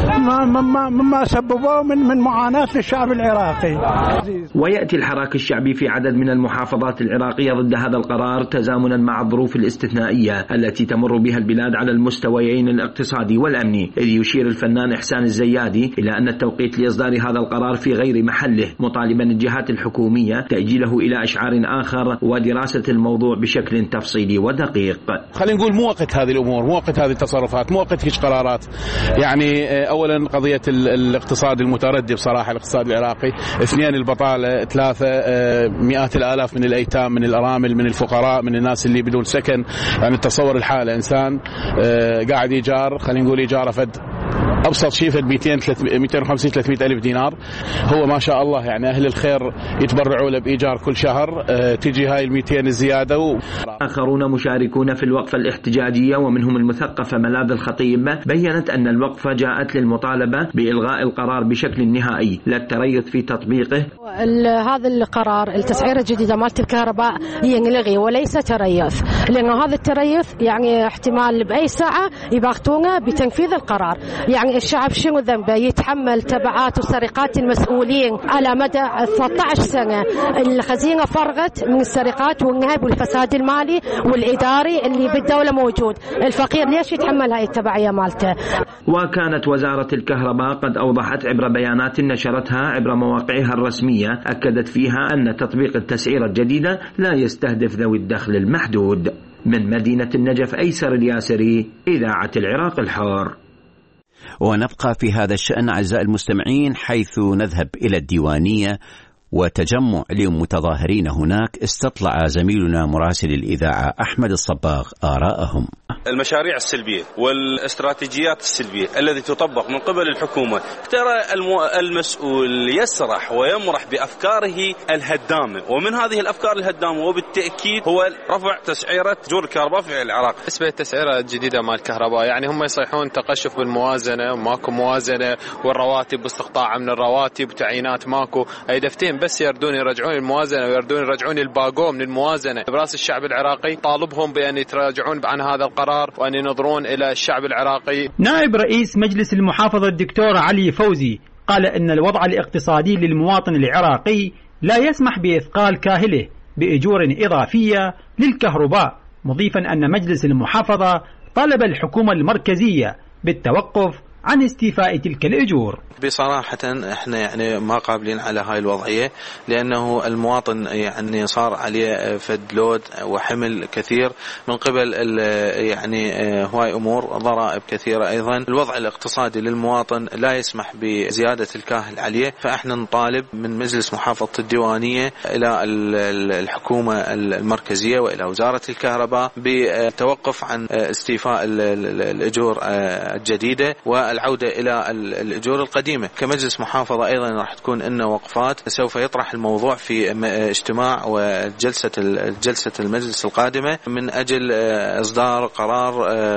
مما سببوه من معاناة للشعب العراقي. ويأتي الحراك الشعبي في عدد من المحافظات العراقية ضد هذا القرار تزامنا مع الظروف الاستثنائية التي تمر بها البلاد على المستويين الاقتصادي والأمني، إذ يشير الفنان إحسان الزيادي إلى أن التوقيت لإصدار هذا القرار في غير محله، مطالبا الجهات الحكومية تأجيله إلى أشعار آخر ودراسة الموضوع بشكل تفصيلي ودقيق. خلينا نقول مو وقت هذه الأمور، مو وقت هذه التصرفات، مو وقت هيك قرارات. يعني أولا قضية الاقتصاد المتردي بصراحة، الاقتصاد العراقي، 2 البطالة، 3 مئات الآلاف من الأيتام، من الأرامل، من الفقراء، من الناس اللي بدون سكن. يعني تصور الحالة إنسان قاعد إيجار، خلينا نقول إيجاره فد أبسط شيء فد 250-300 ألف دينار. هو ما شاء الله يعني أهل الخير يتبرعوا له بإيجار كل شهر، تجي هاي 200 الزيادة. آخرون مشاركون في الوقفة الاحتجاجية ومنهم المثقفة ملاذ الخطيب بيّنت أن الوقفة جاءت للمطالبة بإلغاء القرار بشكل نهائي لا التريث في تطبيقه. هذا القرار التسعيرة الجديدة مالت الكهرباء ينلغي وليس تريث، لأنه هذا التريث يعني احتمال بأي ساعة يباغتونه بتنفيذ القرار. يعني الشعب شنو ذنبه؟ يتحمل تبعات وسرقات المسؤولين على مدى 13 سنة. الخزينة فرغت من السرقات والنهب والفساد المالي والإداري اللي بالدولة موجود. الفقير ليش يتحمل هاي التبعية مالته؟ وكانت وزارة الكهرباء قد أوضحت عبر بيانات نشرتها عبر مواقعها الرسمية، أكدت فيها أن تطبيق التسعيرة الجديدة لا يستهدف ذوي الدخل المحدود. من مدينة النجف أيسر الياسري، إذاعة العراق الحر. ونبقى في هذا الشأن أعزائي المستمعين، حيث نذهب إلى الديوانية وتجمع لمتظاهرين هناك. استطلع زميلنا مراسل الإذاعة أحمد الصباغ آراءهم. المشاريع السلبية والاستراتيجيات السلبية التي تطبق من قبل الحكومة، ترى المسؤول يسرح ويمرح بأفكاره الهدامة، ومن هذه الأفكار الهدامة وبالتأكيد هو رفع تسعيرة أجور الكهرباء في العراق. بالنسبة للتسعيرة الجديدة مال الكهرباء، يعني هم يصيحون تقشف بالموازنة وماكو موازنة، والرواتب واستقطاع من الرواتب وتعيينات ماكو. أي دفتين بس يردون يرجعون الموازنة ويردون يرجعون الباقو من الموازنة. براس الشعب العراقي طالبهم بأن يتراجعون عن هذا القرار وأن ينظرون إلى الشعب العراقي. نائب رئيس مجلس المحافظة الدكتور علي فوزي قال إن الوضع الاقتصادي للمواطن العراقي لا يسمح بإثقال كاهله بأجور إضافية للكهرباء، مضيفا أن مجلس المحافظة طالب الحكومة المركزية بالتوقف عن استيفاء تلك الأجور. بصراحة احنا يعني ما قابلين على هاي الوضعية، لأنه المواطن يعني صار عليه فد لود وحمل كثير من قبل يعني هواي أمور، ضرائب كثيرة أيضا. الوضع الاقتصادي للمواطن لا يسمح بزيادة الكاهل عليه، فاحنا نطالب من مجلس محافظة الديوانية إلى الحكومة المركزية وإلى وزارة الكهرباء بالتوقف عن استيفاء الأجور الجديدة والعودة إلى الأجور القديمة. كمجلس محافظة أيضا راح تكون لنا وقفات، سوف يطرح الموضوع في اجتماع وجلسة المجلس القادمة من أجل إصدار قرار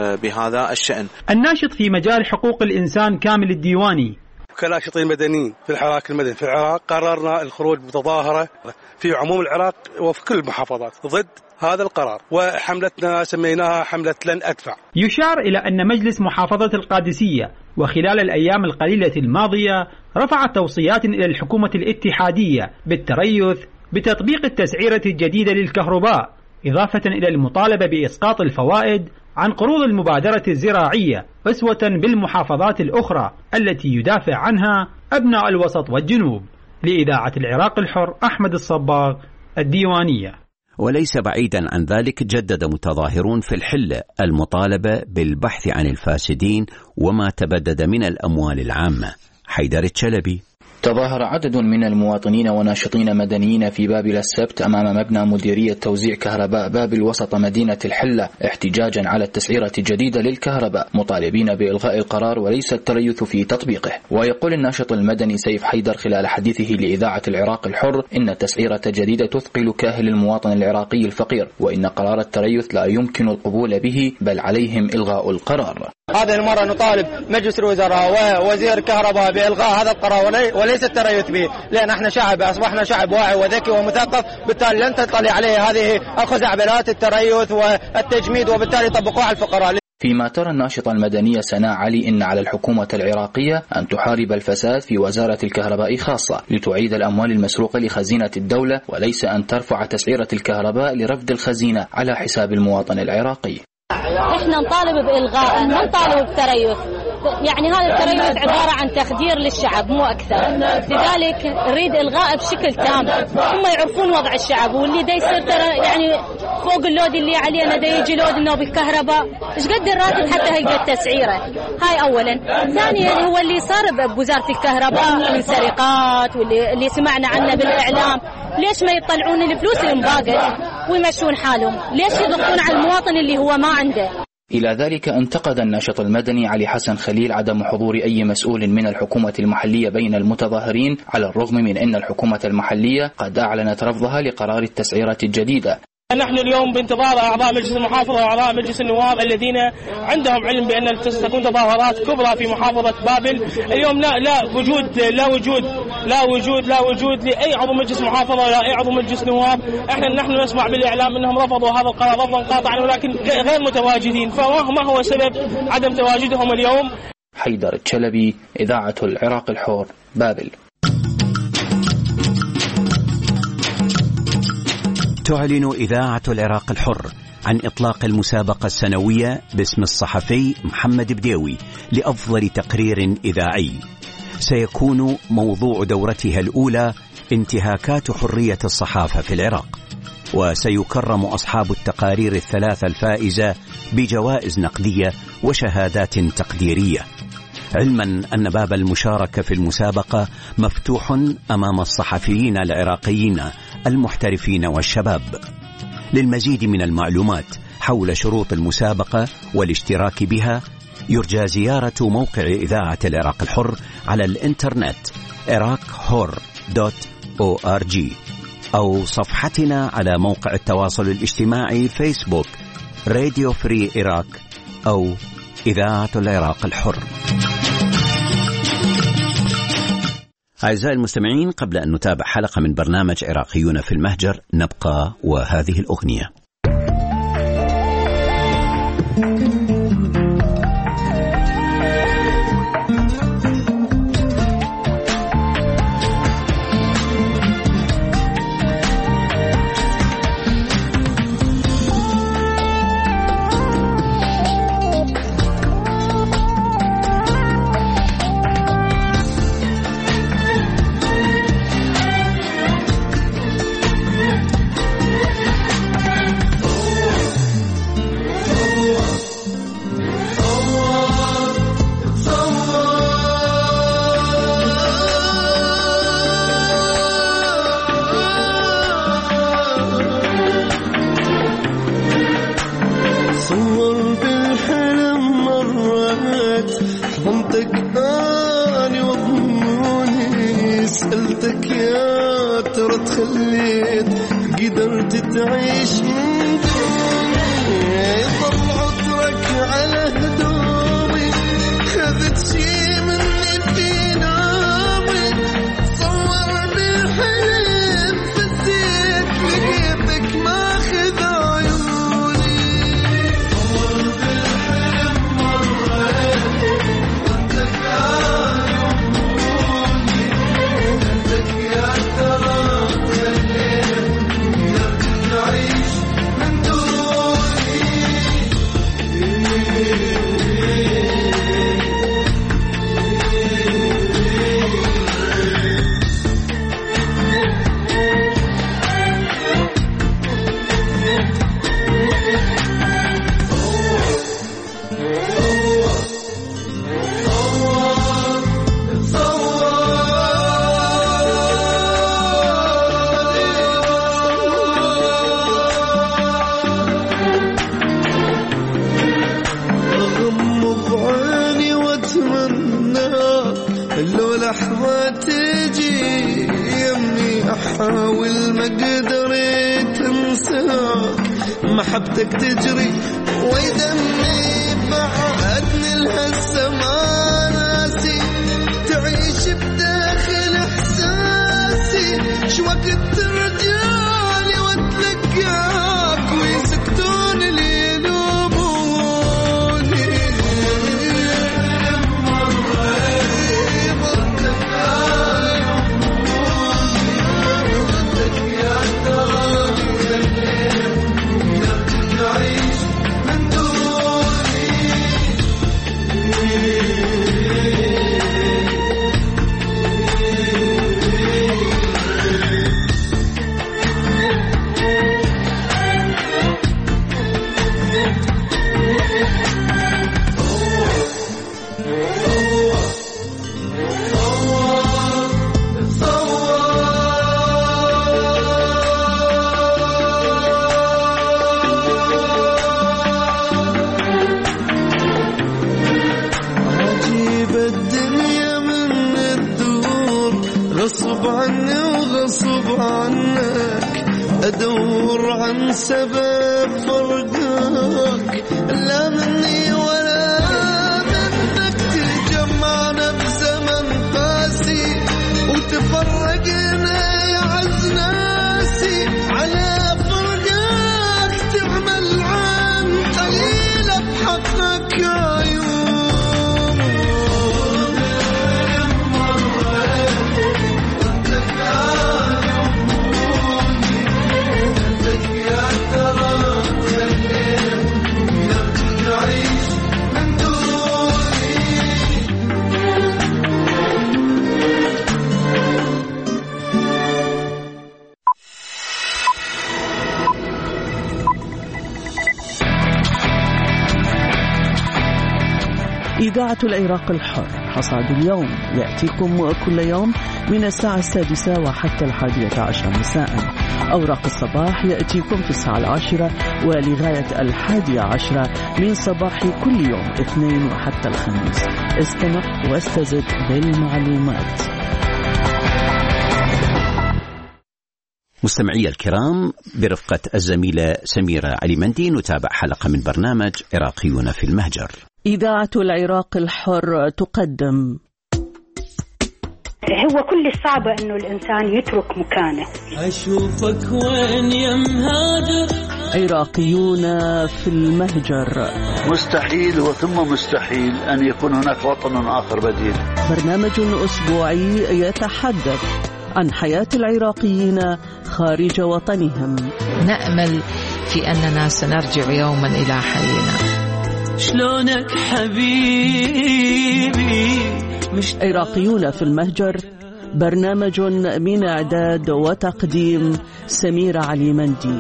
بهذا الشأن. الناشط في مجال حقوق الإنسان كامل الديواني: كناشطين مدنيين في الحراك المدني في العراق قررنا الخروج بتظاهرة في عموم العراق وفي كل المحافظات ضد هذا القرار، وحملتنا سميناها حملة لن أدفع. يشار إلى أن مجلس محافظة القادسية وخلال الأيام القليلة الماضية رفع توصيات إلى الحكومة الاتحادية بالتريث بتطبيق التسعيرة الجديدة للكهرباء، إضافة إلى المطالبة بإسقاط الفوائد عن قروض المبادرة الزراعية أسوة بالمحافظات الأخرى التي يدافع عنها أبناء الوسط والجنوب. لإذاعة العراق الحر، أحمد الصباغ، الديوانية. وليس بعيدا عن ذلك جدد متظاهرون في الحلة المطالبة بالبحث عن الفاسدين وما تبدد من الأموال العامة. حيدر الشلبي: تظاهر عدد من المواطنين وناشطين مدنيين في بابل السبت أمام مبنى مديرية توزيع كهرباء بابل وسط مدينة الحلة احتجاجا على التسعيرة الجديدة للكهرباء، مطالبين بإلغاء القرار وليس التريث في تطبيقه. ويقول الناشط المدني سيف حيدر خلال حديثه لإذاعة العراق الحر إن التسعيرة الجديدة تثقل كاهل المواطن العراقي الفقير، وإن قرار التريث لا يمكن القبول به بل عليهم إلغاء القرار. هذه المرة نطالب مجلس الوزراء ووزير الكهرباء بإلغاء هذا القرار وليس التريث به، لأن احنا شعب أصبحنا شعب واعي وذكي ومثقف، بالتالي لن تطلع عليه هذه الخزعبلات التريث والتجميد، وبالتالي طبقوها على الفقراء. فيما ترى الناشطة المدنية سناء علي إن على الحكومة العراقية أن تحارب الفساد في وزارة الكهرباء خاصة لتعيد الأموال المسروقة لخزينة الدولة، وليس أن ترفع تسعيرة الكهرباء لرفد الخزينة على حساب المواطن العراقي. احنا نطالب بإلغاء، ما نطالب بتريث، يعني هذا التريث عبارة عن تخدير للشعب مو أكثر، لذلك نريد إلغاء بشكل تام. هم يعرفون وضع الشعب، واللي دا يصير ترى يعني فوق اللود اللي علينا دا يجي لود إنه بالكهرباء، إيش قد الراتب حتى هيك التسعيرة. هاي أولا. ثانيا هو اللي صار بوزارة الكهرباء من سرقات واللي سمعنا عنه بالإعلام، ليش ما يطلعون الفلوس المباقة ويمشون حالهم؟ ليش يضغطون على المواطن اللي هو ما عنده؟ إلى ذلك انتقد الناشط المدني علي حسن خليل عدم حضور أي مسؤول من الحكومة المحلية بين المتظاهرين، على الرغم من أن الحكومة المحلية قد أعلنت رفضها لقرار التسعيرة الجديدة. نحن اليوم بانتظار أعضاء مجلس المحافظة وأعضاء مجلس النواب الذين عندهم علم بأن ستكون تظاهرات كبرى في محافظة بابل اليوم. لا وجود لأي عضو مجلس محافظة ولا أي عضو مجلس نواب. نحن نسمع بالإعلام أنهم رفضوا هذا القرار رفضا قاطعا، ولكن غير متواجدين. فما هو سبب عدم تواجدهم اليوم؟ حيدر الشلبي، إذاعة العراق الحر، بابل. تعلن إذاعة العراق الحر عن إطلاق المسابقة السنوية باسم الصحفي محمد بديوي لأفضل تقرير إذاعي. سيكون موضوع دورتها الأولى انتهاكات حرية الصحافة في العراق، وسيكرم أصحاب التقارير الثلاثة الفائزة بجوائز نقدية وشهادات تقديرية، علما أن باب المشاركة في المسابقة مفتوح أمام الصحفيين العراقيين المحترفين والشباب. للمزيد من المعلومات حول شروط المسابقة والاشتراك بها يرجى زيارة موقع إذاعة العراق الحر على الإنترنت iraqhor.org أو صفحتنا على موقع التواصل الاجتماعي فيسبوك راديو فري عراق أو إذاعة العراق الحر. أعزائي المستمعين، قبل أن نتابع حلقة من برنامج عراقيون في المهجر نبقى وهذه الأغنية. بعد خليت قدرت تعيش من دوني ضل عطرك على هدومي خذت شي مني في نومي صور بالحلم فزيت لقيتك ماخذ عيوني صور بالحلم مريت وانتك عيوني انتك يا ترى خليت قدرت تعيش من دوني أحاول ما قدرت أنساك محبتك تجري ويدمي بعدني الهسة ما ناسي تعيش بداخل إحساسي شو وقت ترجعلي واتلقاك ويسكتون اللي يلوموني غصب عني وغصب عنك أدور عن سبب فرقك لا مني ولا منك تجمعنا بزمن قاسي وتفرقنا يا عز ناسي على فرقك تعمل عن قليل بحقك عيون إذاعة العراق الحر حصاد اليوم يأتيكم كل يوم من الساعة 6 وحتى 11 مساء. أوراق الصباح يأتيكم في الساعة 10 ولغاية 11 من صباح كل يوم اثنين وحتى الخميس. استمع واستزد بالمعلومات. مستمعي الكرام، برفقة الزميلة سميرة علي مندي نتابع حلقة من برنامج عراقيون في المهجر. إذاعة العراق الحر تقدم. هو كل صعب إنه الإنسان يترك مكانه. أشوفك وين يا مهاجر. عراقيون في المهجر. مستحيل وثم مستحيل أن يكون هناك وطن آخر بديل. برنامج أسبوعي يتحدث عن حياة العراقيين خارج وطنهم. نأمل في أننا سنرجع يوما إلى حينا. شلونك حبيبي. عراقيون في المهجر، برنامج من إعداد وتقديم سميرة علي مندي.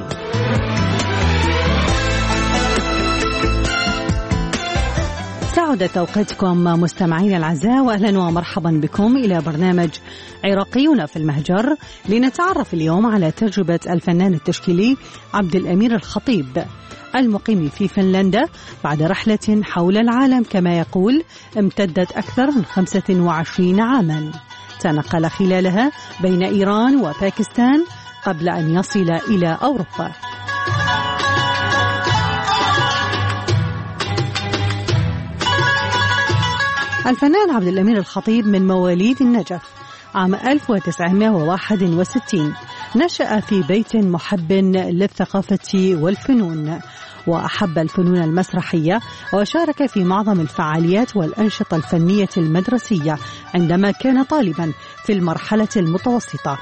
سعدت أوقاتكم مستمعين الأعزاء، وأهلا ومرحبا بكم إلى برنامج عراقيون في المهجر، لنتعرف اليوم على تجربة الفنان التشكيلي عبد الأمير الخطيب المقيم في فنلندا بعد رحلة حول العالم كما يقول امتدت أكثر من 25 عاما. تنقل خلالها بين إيران وباكستان قبل أن يصل إلى أوروبا. الفنان عبد الأمير الخطيب من مواليد النجف عام 1961. نشأ في بيت محب للثقافة والفنون، وأحب الفنون المسرحية، وشارك في معظم الفعاليات والأنشطة الفنية المدرسية عندما كان طالبا في المرحلة المتوسطة.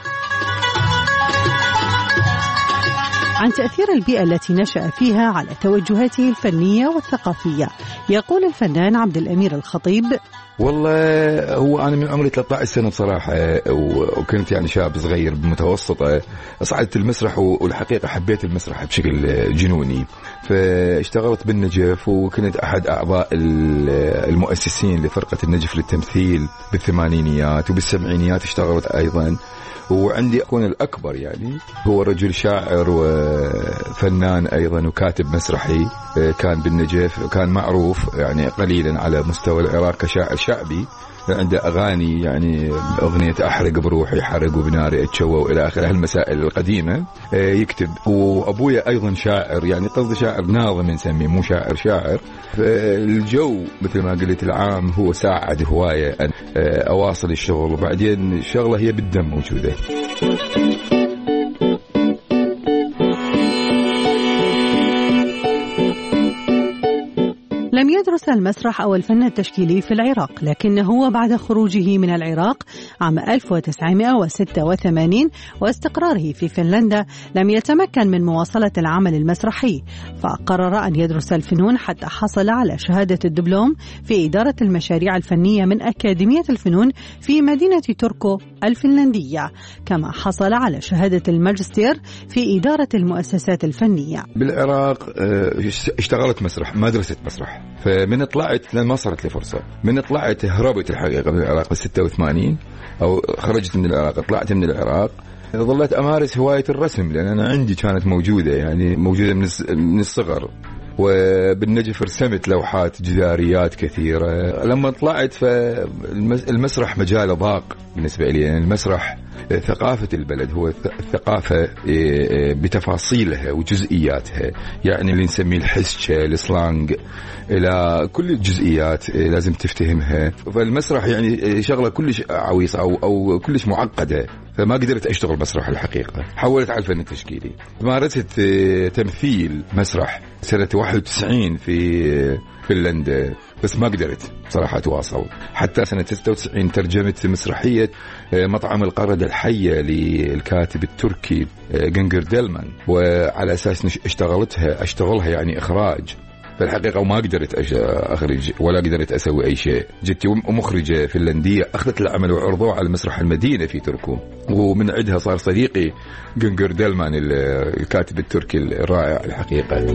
عن تأثير البيئة التي نشأ فيها على توجهاته الفنية والثقافية يقول الفنان عبد الأمير الخطيب: والله هو أنا من عمري 13 سنة بصراحة، وكنت يعني شاب صغير بمتوسطة، صعدت المسرح، والحقيقة حبيت المسرح بشكل جنوني، فاشتغلت بالنجف، وكنت أحد أعضاء المؤسسين لفرقة النجف للتمثيل بالثمانينيات، وبالسبعينيات اشتغلت أيضا. وعندي أكون الأكبر يعني هو رجل شاعر وفنان أيضا وكاتب مسرحي، كان بالنجف، وكان معروف يعني قليلا على مستوى العراق كشاعر شعبي، عنده أغاني يعني أغنية أحرق بروحي حرق وبناري أتشوى وإلى آخر هالمسائل القديمة يكتب. وأبويا أيضا شاعر، يعني قصدي شاعر ناظم نسميه، مو شاعر شاعر. فالجو مثل ما قلت العام هو ساعد هواية أن أواصل الشغل، وبعدين الشغلة هي بالدم موجودة. لم يدرس المسرح أو الفن التشكيلي في العراق، لكنه بعد خروجه من العراق عام 1986 واستقراره في فنلندا لم يتمكن من مواصلة العمل المسرحي، فقرر أن يدرس الفنون حتى حصل على شهادة الدبلوم في إدارة المشاريع الفنية من أكاديمية الفنون في مدينة توركو الفنلندية، كما حصل على شهادة الماجستير في إدارة المؤسسات الفنية. بالعراق اشتغلت مسرح، ما درست مسرح، فمن طلعت لما صارت لي فرصة، من طلعت هربت الحقيقة من العراق 86 أو خرجت من العراق، طلعت من العراق، ظلت أمارس هواية الرسم، لأن أنا عندي كانت موجودة، يعني موجودة من الصغر، وبالنجف رسمت لوحات جداريات كثيرة. لما طلعت فالمسرح مجاله ضاق بالنسبة لي، يعني المسرح ثقافة البلد، هو الثقافة بتفاصيلها وجزئياتها، يعني اللي نسميه الحسكة السلانج إلى كل الجزئيات لازم تفتهمها. فالمسرح يعني شغلة كلش عويصة أو كلش معقدة، فما قدرت أشتغل مسرح الحقيقة. حولت على الفن التشكيلي، مارست تمثيل مسرح سنة 91 في فنلندا، بس ما قدرت صراحة أتواصل. حتى سنة 96 ترجمت مسرحية مطعم القردة الحية للكاتب التركي جنجر ديلمان، وعلى أساس أشتغلها يعني إخراج في الحقيقة، وما قدرت أخرج ولا قدرت أسوي أي شيء. جت مخرجة فنلندية أخذت العمل وعرضوه على مسرح المدينة في تركو، ومن عندها صار صديقي جنجر ديلمان الكاتب التركي الرائع الحقيقة.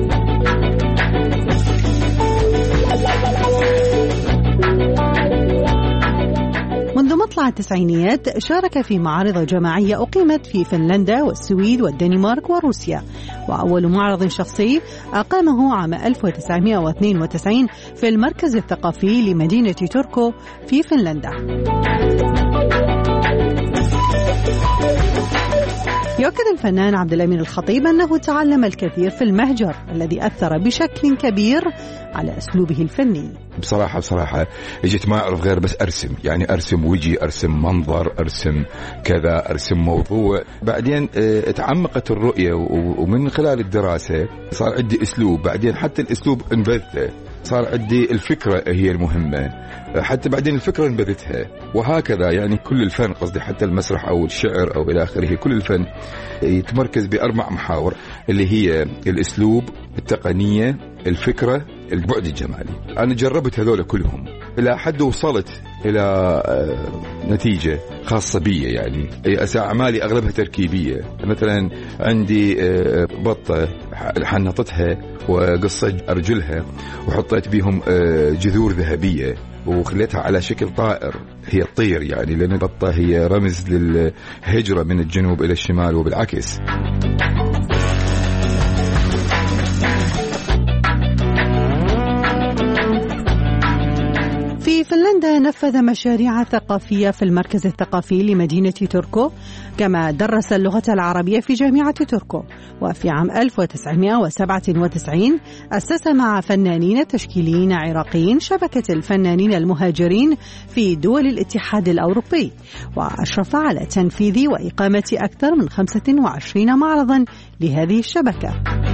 منذ مطلع التسعينيات شارك في معارض جماعية أقيمت في فنلندا والسويد والدنمارك وروسيا، وأول معرض شخصي أقامه عام 1992 في المركز الثقافي لمدينة توركو في فنلندا. يؤكد الفنان عبد الأمير الخطيب أنه تعلم الكثير في المهجر الذي أثر بشكل كبير على أسلوبه الفني. بصراحة جيت ما أعرف غير بس أرسم، يعني أرسم وجهي، أرسم منظر، أرسم كذا، أرسم موضوع. بعدين تعمقت الرؤية، ومن خلال الدراسة صار عندي أسلوب، بعدين حتى الأسلوب انبذته، صار عندي الفكرة هي المهمة، حتى بعدين الفكرة انبذتها، وهكذا. يعني كل الفن، قصدي حتى المسرح أو الشعر أو إلى آخره، كل الفن يتمركز بأربع محاور، اللي هي الأسلوب، التقنية، الفكرة، البعد الجمالي. أنا جربت هذول كلهم إلى حد وصلت إلى نتيجة خاصة بي، يعني أعمالي أغلبها تركيبية. مثلا عندي بطة حنطتها وقصت أرجلها وحطيت بيهم جذور ذهبية وخليتها على شكل طائر، هي الطير يعني، لأن البطة هي رمز للهجرة من الجنوب إلى الشمال وبالعكس. في فنلندا نفذ مشاريع ثقافية في المركز الثقافي لمدينة توركو، كما درس اللغة العربية في جامعة توركو. وفي عام 1997 أسس مع فنانين تشكيليين عراقيين شبكة الفنانين المهاجرين في دول الاتحاد الأوروبي، وأشرف على تنفيذ وإقامة أكثر من 25 معرضا لهذه الشبكة.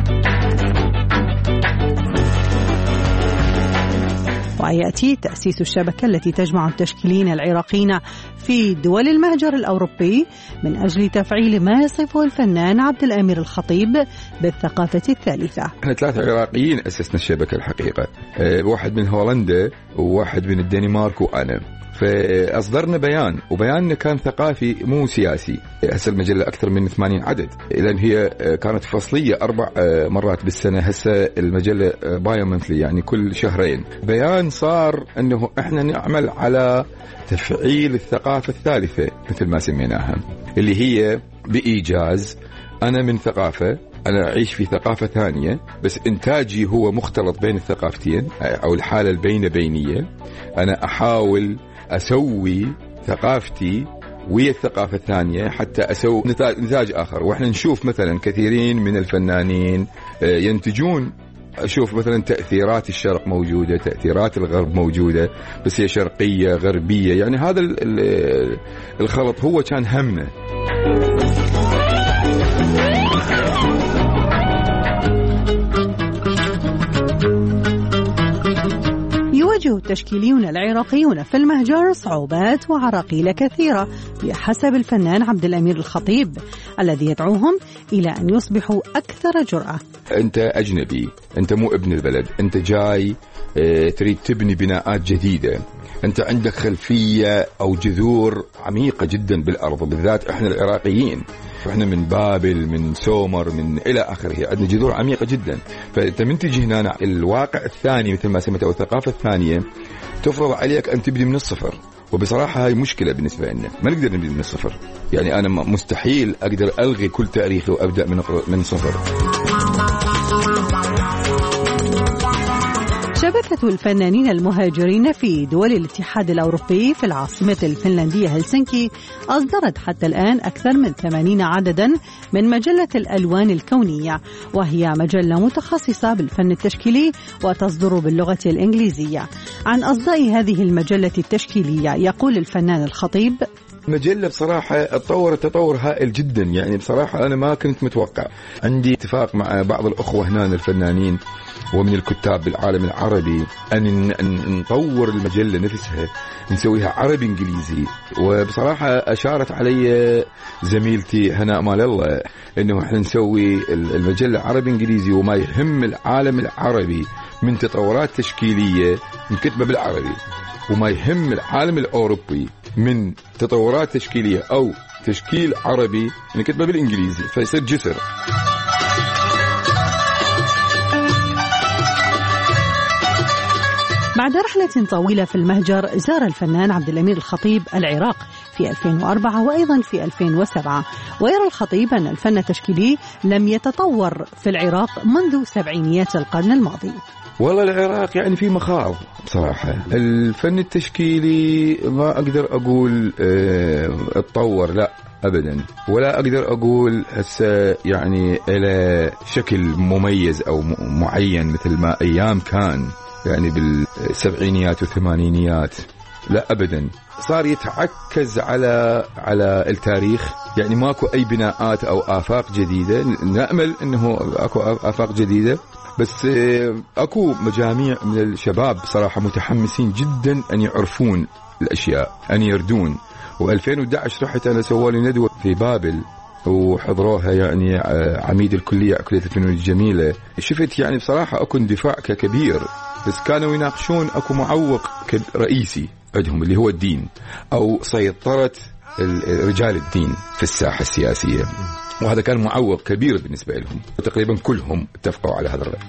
ويأتي تأسيس الشبكة التي تجمع التشكيليين العراقيين في دول المهجر الأوروبي من أجل تفعيل ما يصفه الفنان عبد الأمير الخطيب بالثقافة الثالثة. احنا 3 عراقيين أسسنا الشبكة الحقيقة، واحد من هولندا وواحد من الدنمارك وأنا. فأصدرنا بيان، وبياننا كان ثقافي مو سياسي. هسه المجلة أكثر من 80 عدد، لأن هي كانت فصلية 4 مرات بالسنة. هسه المجلة بايومنثلي، يعني كل شهرين. بيان صار أنه إحنا نعمل على تفعيل الثقافة الثالثة مثل ما سميناها، اللي هي بإيجاز أنا من ثقافة، أنا أعيش في ثقافة ثانية، بس إنتاجي هو مختلط بين الثقافتين أو الحالة البينية. أنا أحاول أسوي ثقافتي ويا الثقافة الثانية حتى أسوي نتاج آخر. وإحنا نشوف مثلا كثيرين من الفنانين ينتجون، أشوف مثلا تأثيرات الشرق موجودة، تأثيرات الغرب موجودة، بس هي شرقية غربية. يعني هذا الخلط هو كان همنا. يواجه التشكيليون العراقيون في المهجر صعوبات وعراقيل كثيرة بحسب الفنان عبد الأمير الخطيب، الذي يدعوهم إلى أن يصبحوا أكثر جرأة. أنت أجنبي، أنت مو ابن البلد، أنت جاي تريد تبني بناءات جديدة، أنت عندك خلفية أو جذور عميقة جدا بالأرض، بالذات إحنا العراقيين، إحنا من بابل، من سومر، من إلى آخره، عندنا جذور عميقة جدا. فأنت من تجي هنا الواقع الثاني مثل ما سميته أو الثقافة الثانية تفرض عليك أن تبدي من الصفر. وبصراحة هاي مشكلة بالنسبة لنا، ما نقدر نبدي من الصفر. يعني أنا مستحيل أقدر ألغي كل تاريخي وأبدأ من صفر. شبكة الفنانين المهاجرين في دول الاتحاد الأوروبي في العاصمة الفنلندية هلسنكي أصدرت حتى الآن أكثر من 80 عددا من مجلة الألوان الكونية، وهي مجلة متخصصة بالفن التشكيلي وتصدر باللغة الإنجليزية. عن أصداء هذه المجلة التشكيلية يقول الفنان الخطيب: مجلة بصراحة اتطورت تطور هائل جدا. يعني بصراحة أنا ما كنت متوقع. عندي اتفاق مع بعض الأخوة هنا الفنانين ومن الكتاب بالعالم العربي أن نطور المجلة نفسها، نسويها عربي إنجليزي. وبصراحة أشارت علي زميلتي هناء مال الله أنه إحنا نسوي المجلة عربي إنجليزي، وما يهم العالم العربي من تطورات تشكيلية نكتبه بالعربي، وما يهم العالم الأوروبي من تطورات تشكيلية أو تشكيل عربي نكتبه بالإنجليزي، فيصير جسر. بعد رحلة طويلة في المهجر زار الفنان عبد الأمير الخطيب العراق في 2004 وأيضا في 2007. ويرى الخطيب أن الفن التشكيلي لم يتطور في العراق منذ سبعينيات القرن الماضي. والله العراق يعني في مخاض بصراحة. الفن التشكيلي ما أقدر أقول اتطور، لا أبدا، ولا أقدر أقول هسه يعني إلى شكل مميز أو معين مثل ما أيام كان يعني بالسبعينيات والثمانينيات، لا أبدا. صار يتعكز على التاريخ، يعني ماكو أي بناءات أو آفاق جديدة. نأمل أنه أكو آفاق جديدة، بس أكو مجاميع من الشباب صراحة متحمسين جدا أن يعرفون الأشياء، أن يردون. و2011 رحت أنا سوالي ندوة في بابل وحضروها يعني عميد الكلية كلية الفنون الجميلة. شفت يعني بصراحة أكو اندفاع كبير، بس كانوا يناقشون أكو معوق رئيسي عندهم اللي هو الدين أو سيطرة رجال الدين في الساحة السياسية، وهذا كان معوق كبير بالنسبة لهم، وتقريبا كلهم اتفقوا على هذا الرأي.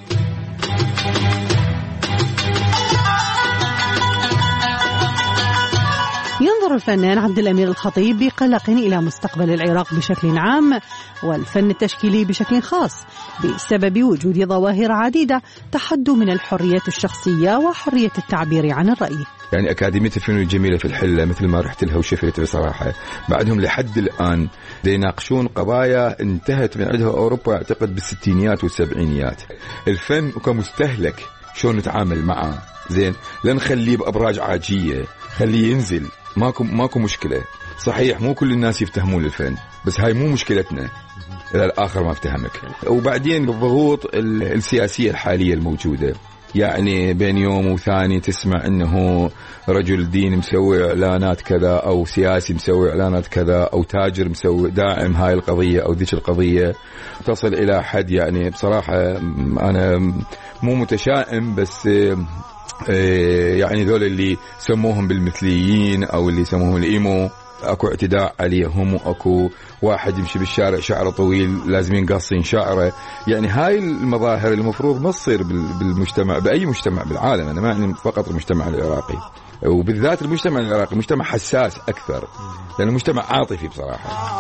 ينظر الفنان عبد الأمير الخطيب بقلق إلى مستقبل العراق بشكل عام والفن التشكيلي بشكل خاص بسبب وجود ظواهر عديدة تحد من الحرية الشخصية وحرية التعبير عن الرأي. يعني أكاديمية الفنون الجميلة في الحلة مثل ما رحت لها وشفت بصراحة بعدهم لحد الآن يناقشون قضايا انتهت من عندها أوروبا أعتقد بالستينيات والسبعينيات. الفن كمستهلك شلون نتعامل معه زين، لا نخليه بأبراج عاجية، خليه ينزل، ماكو مشكلة. صحيح مو كل الناس يفتهمون الفن، بس هاي مو مشكلتنا إذا الآخر ما افتهمك. وبعدين بالضغوط السياسية الحالية الموجودة، يعني بين يوم وثاني تسمع انه رجل دين مسوي اعلانات كذا، او سياسي مسوي اعلانات كذا، او تاجر مسوي داعم هاي القضية او ذيك القضية، تصل الى حد يعني بصراحة انا مو متشائم، بس يعني ذول اللي سموهم بالمثليين او اللي سموهم الايمو اكو اعتداء عليهم، واكو واحد يمشي بالشارع شعره طويل لازم ينقصين شعره. يعني هاي المظاهر المفروض ما تصير بالمجتمع، باي مجتمع بالعالم. انا ما يعني فقط المجتمع العراقي، وبالذات المجتمع العراقي مجتمع حساس اكثر، لانه مجتمع عاطفي بصراحه.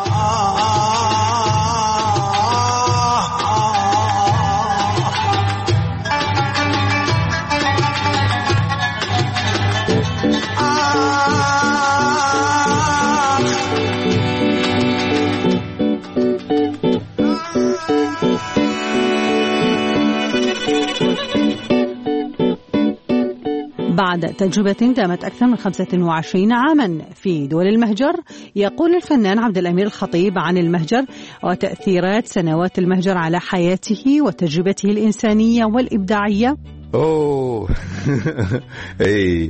بعد تجربة دامت أكثر من 25 عاما في دول المهجر، يقول الفنان عبد الأمير الخطيب عن المهجر وتأثيرات سنوات المهجر على حياته وتجربته الإنسانية والإبداعية. اي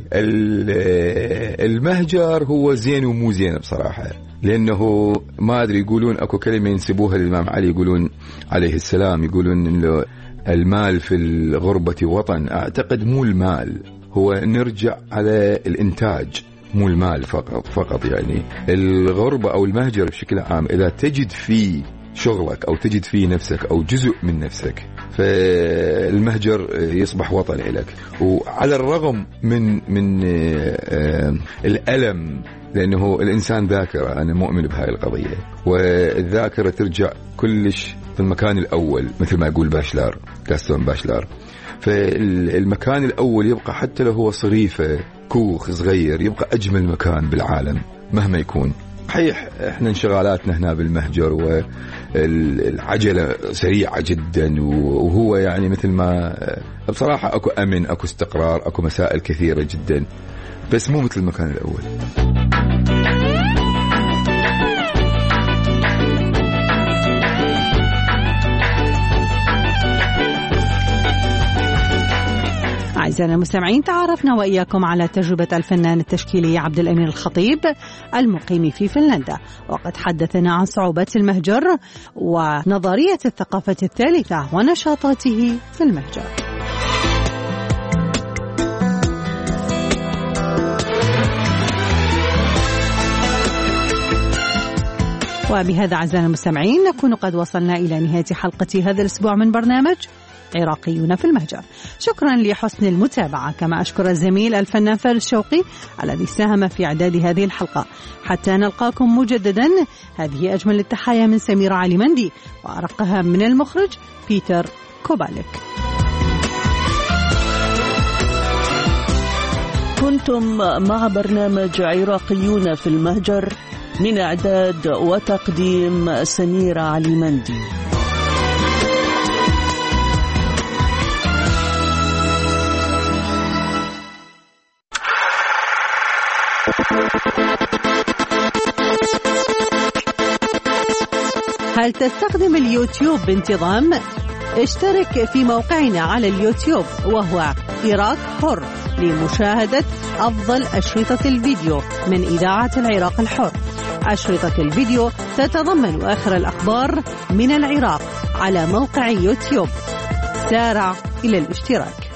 المهجر هو زين ومو زين بصراحة، لأنه ما أدري يقولون أكو كلمة ينسبوها للإمام علي، يقولون عليه السلام، يقولون إنه المال في الغربة وطن. أعتقد مو المال، هو نرجع على الإنتاج، مو المال فقط. يعني الغربة أو المهجر بشكل عام إذا تجد فيه شغلك أو تجد فيه نفسك أو جزء من نفسك، فالمهجر يصبح وطن لك. وعلى الرغم من الألم، لأنه الإنسان ذاكرة، أنا مؤمن بهاي القضية، والذاكرة ترجع كلش في المكان الأول مثل ما يقول باشلار، غاستون باشلار. فالمكان الأول يبقى حتى لو هو صريفة كوخ صغير، يبقى أجمل مكان بالعالم مهما يكون. صحيح احنا انشغالاتنا هنا بالمهجر والعجلة سريعة جدا، وهو يعني مثل ما بصراحة اكو امن، اكو استقرار، اكو مسائل كثيرة جدا، بس مو مثل المكان الاول. أعزائنا المستمعين، تعرفنا وإياكم على تجربة الفنان التشكيلي عبد الأمير الخطيب المقيم في فنلندا، وقد حدثنا عن صعوبات المهجر ونظرية الثقافة الثالثة ونشاطاته في المهجر. وبهذا أعزائنا المستمعين نكون قد وصلنا إلى نهاية حلقة هذا الأسبوع من برنامج عراقيون في المهجر. شكرا لحسن المتابعة، كما أشكر الزميل الفنان فارس شوقي الذي ساهم في إعداد هذه الحلقة. حتى نلقاكم مجددا، هذه أجمل التحايا من سميرة علي مندي، وأرقها من المخرج بيتر كوباليك. كنتم مع برنامج عراقيون في المهجر، من إعداد وتقديم سميرة علي مندي. هل تستخدم اليوتيوب بانتظام؟ اشترك في موقعنا على اليوتيوب وهو عراق حر لمشاهدة أفضل أشرطة الفيديو من إذاعة العراق الحر. أشرطة الفيديو تتضمن آخر الأخبار من العراق على موقع يوتيوب. سارع إلى الاشتراك.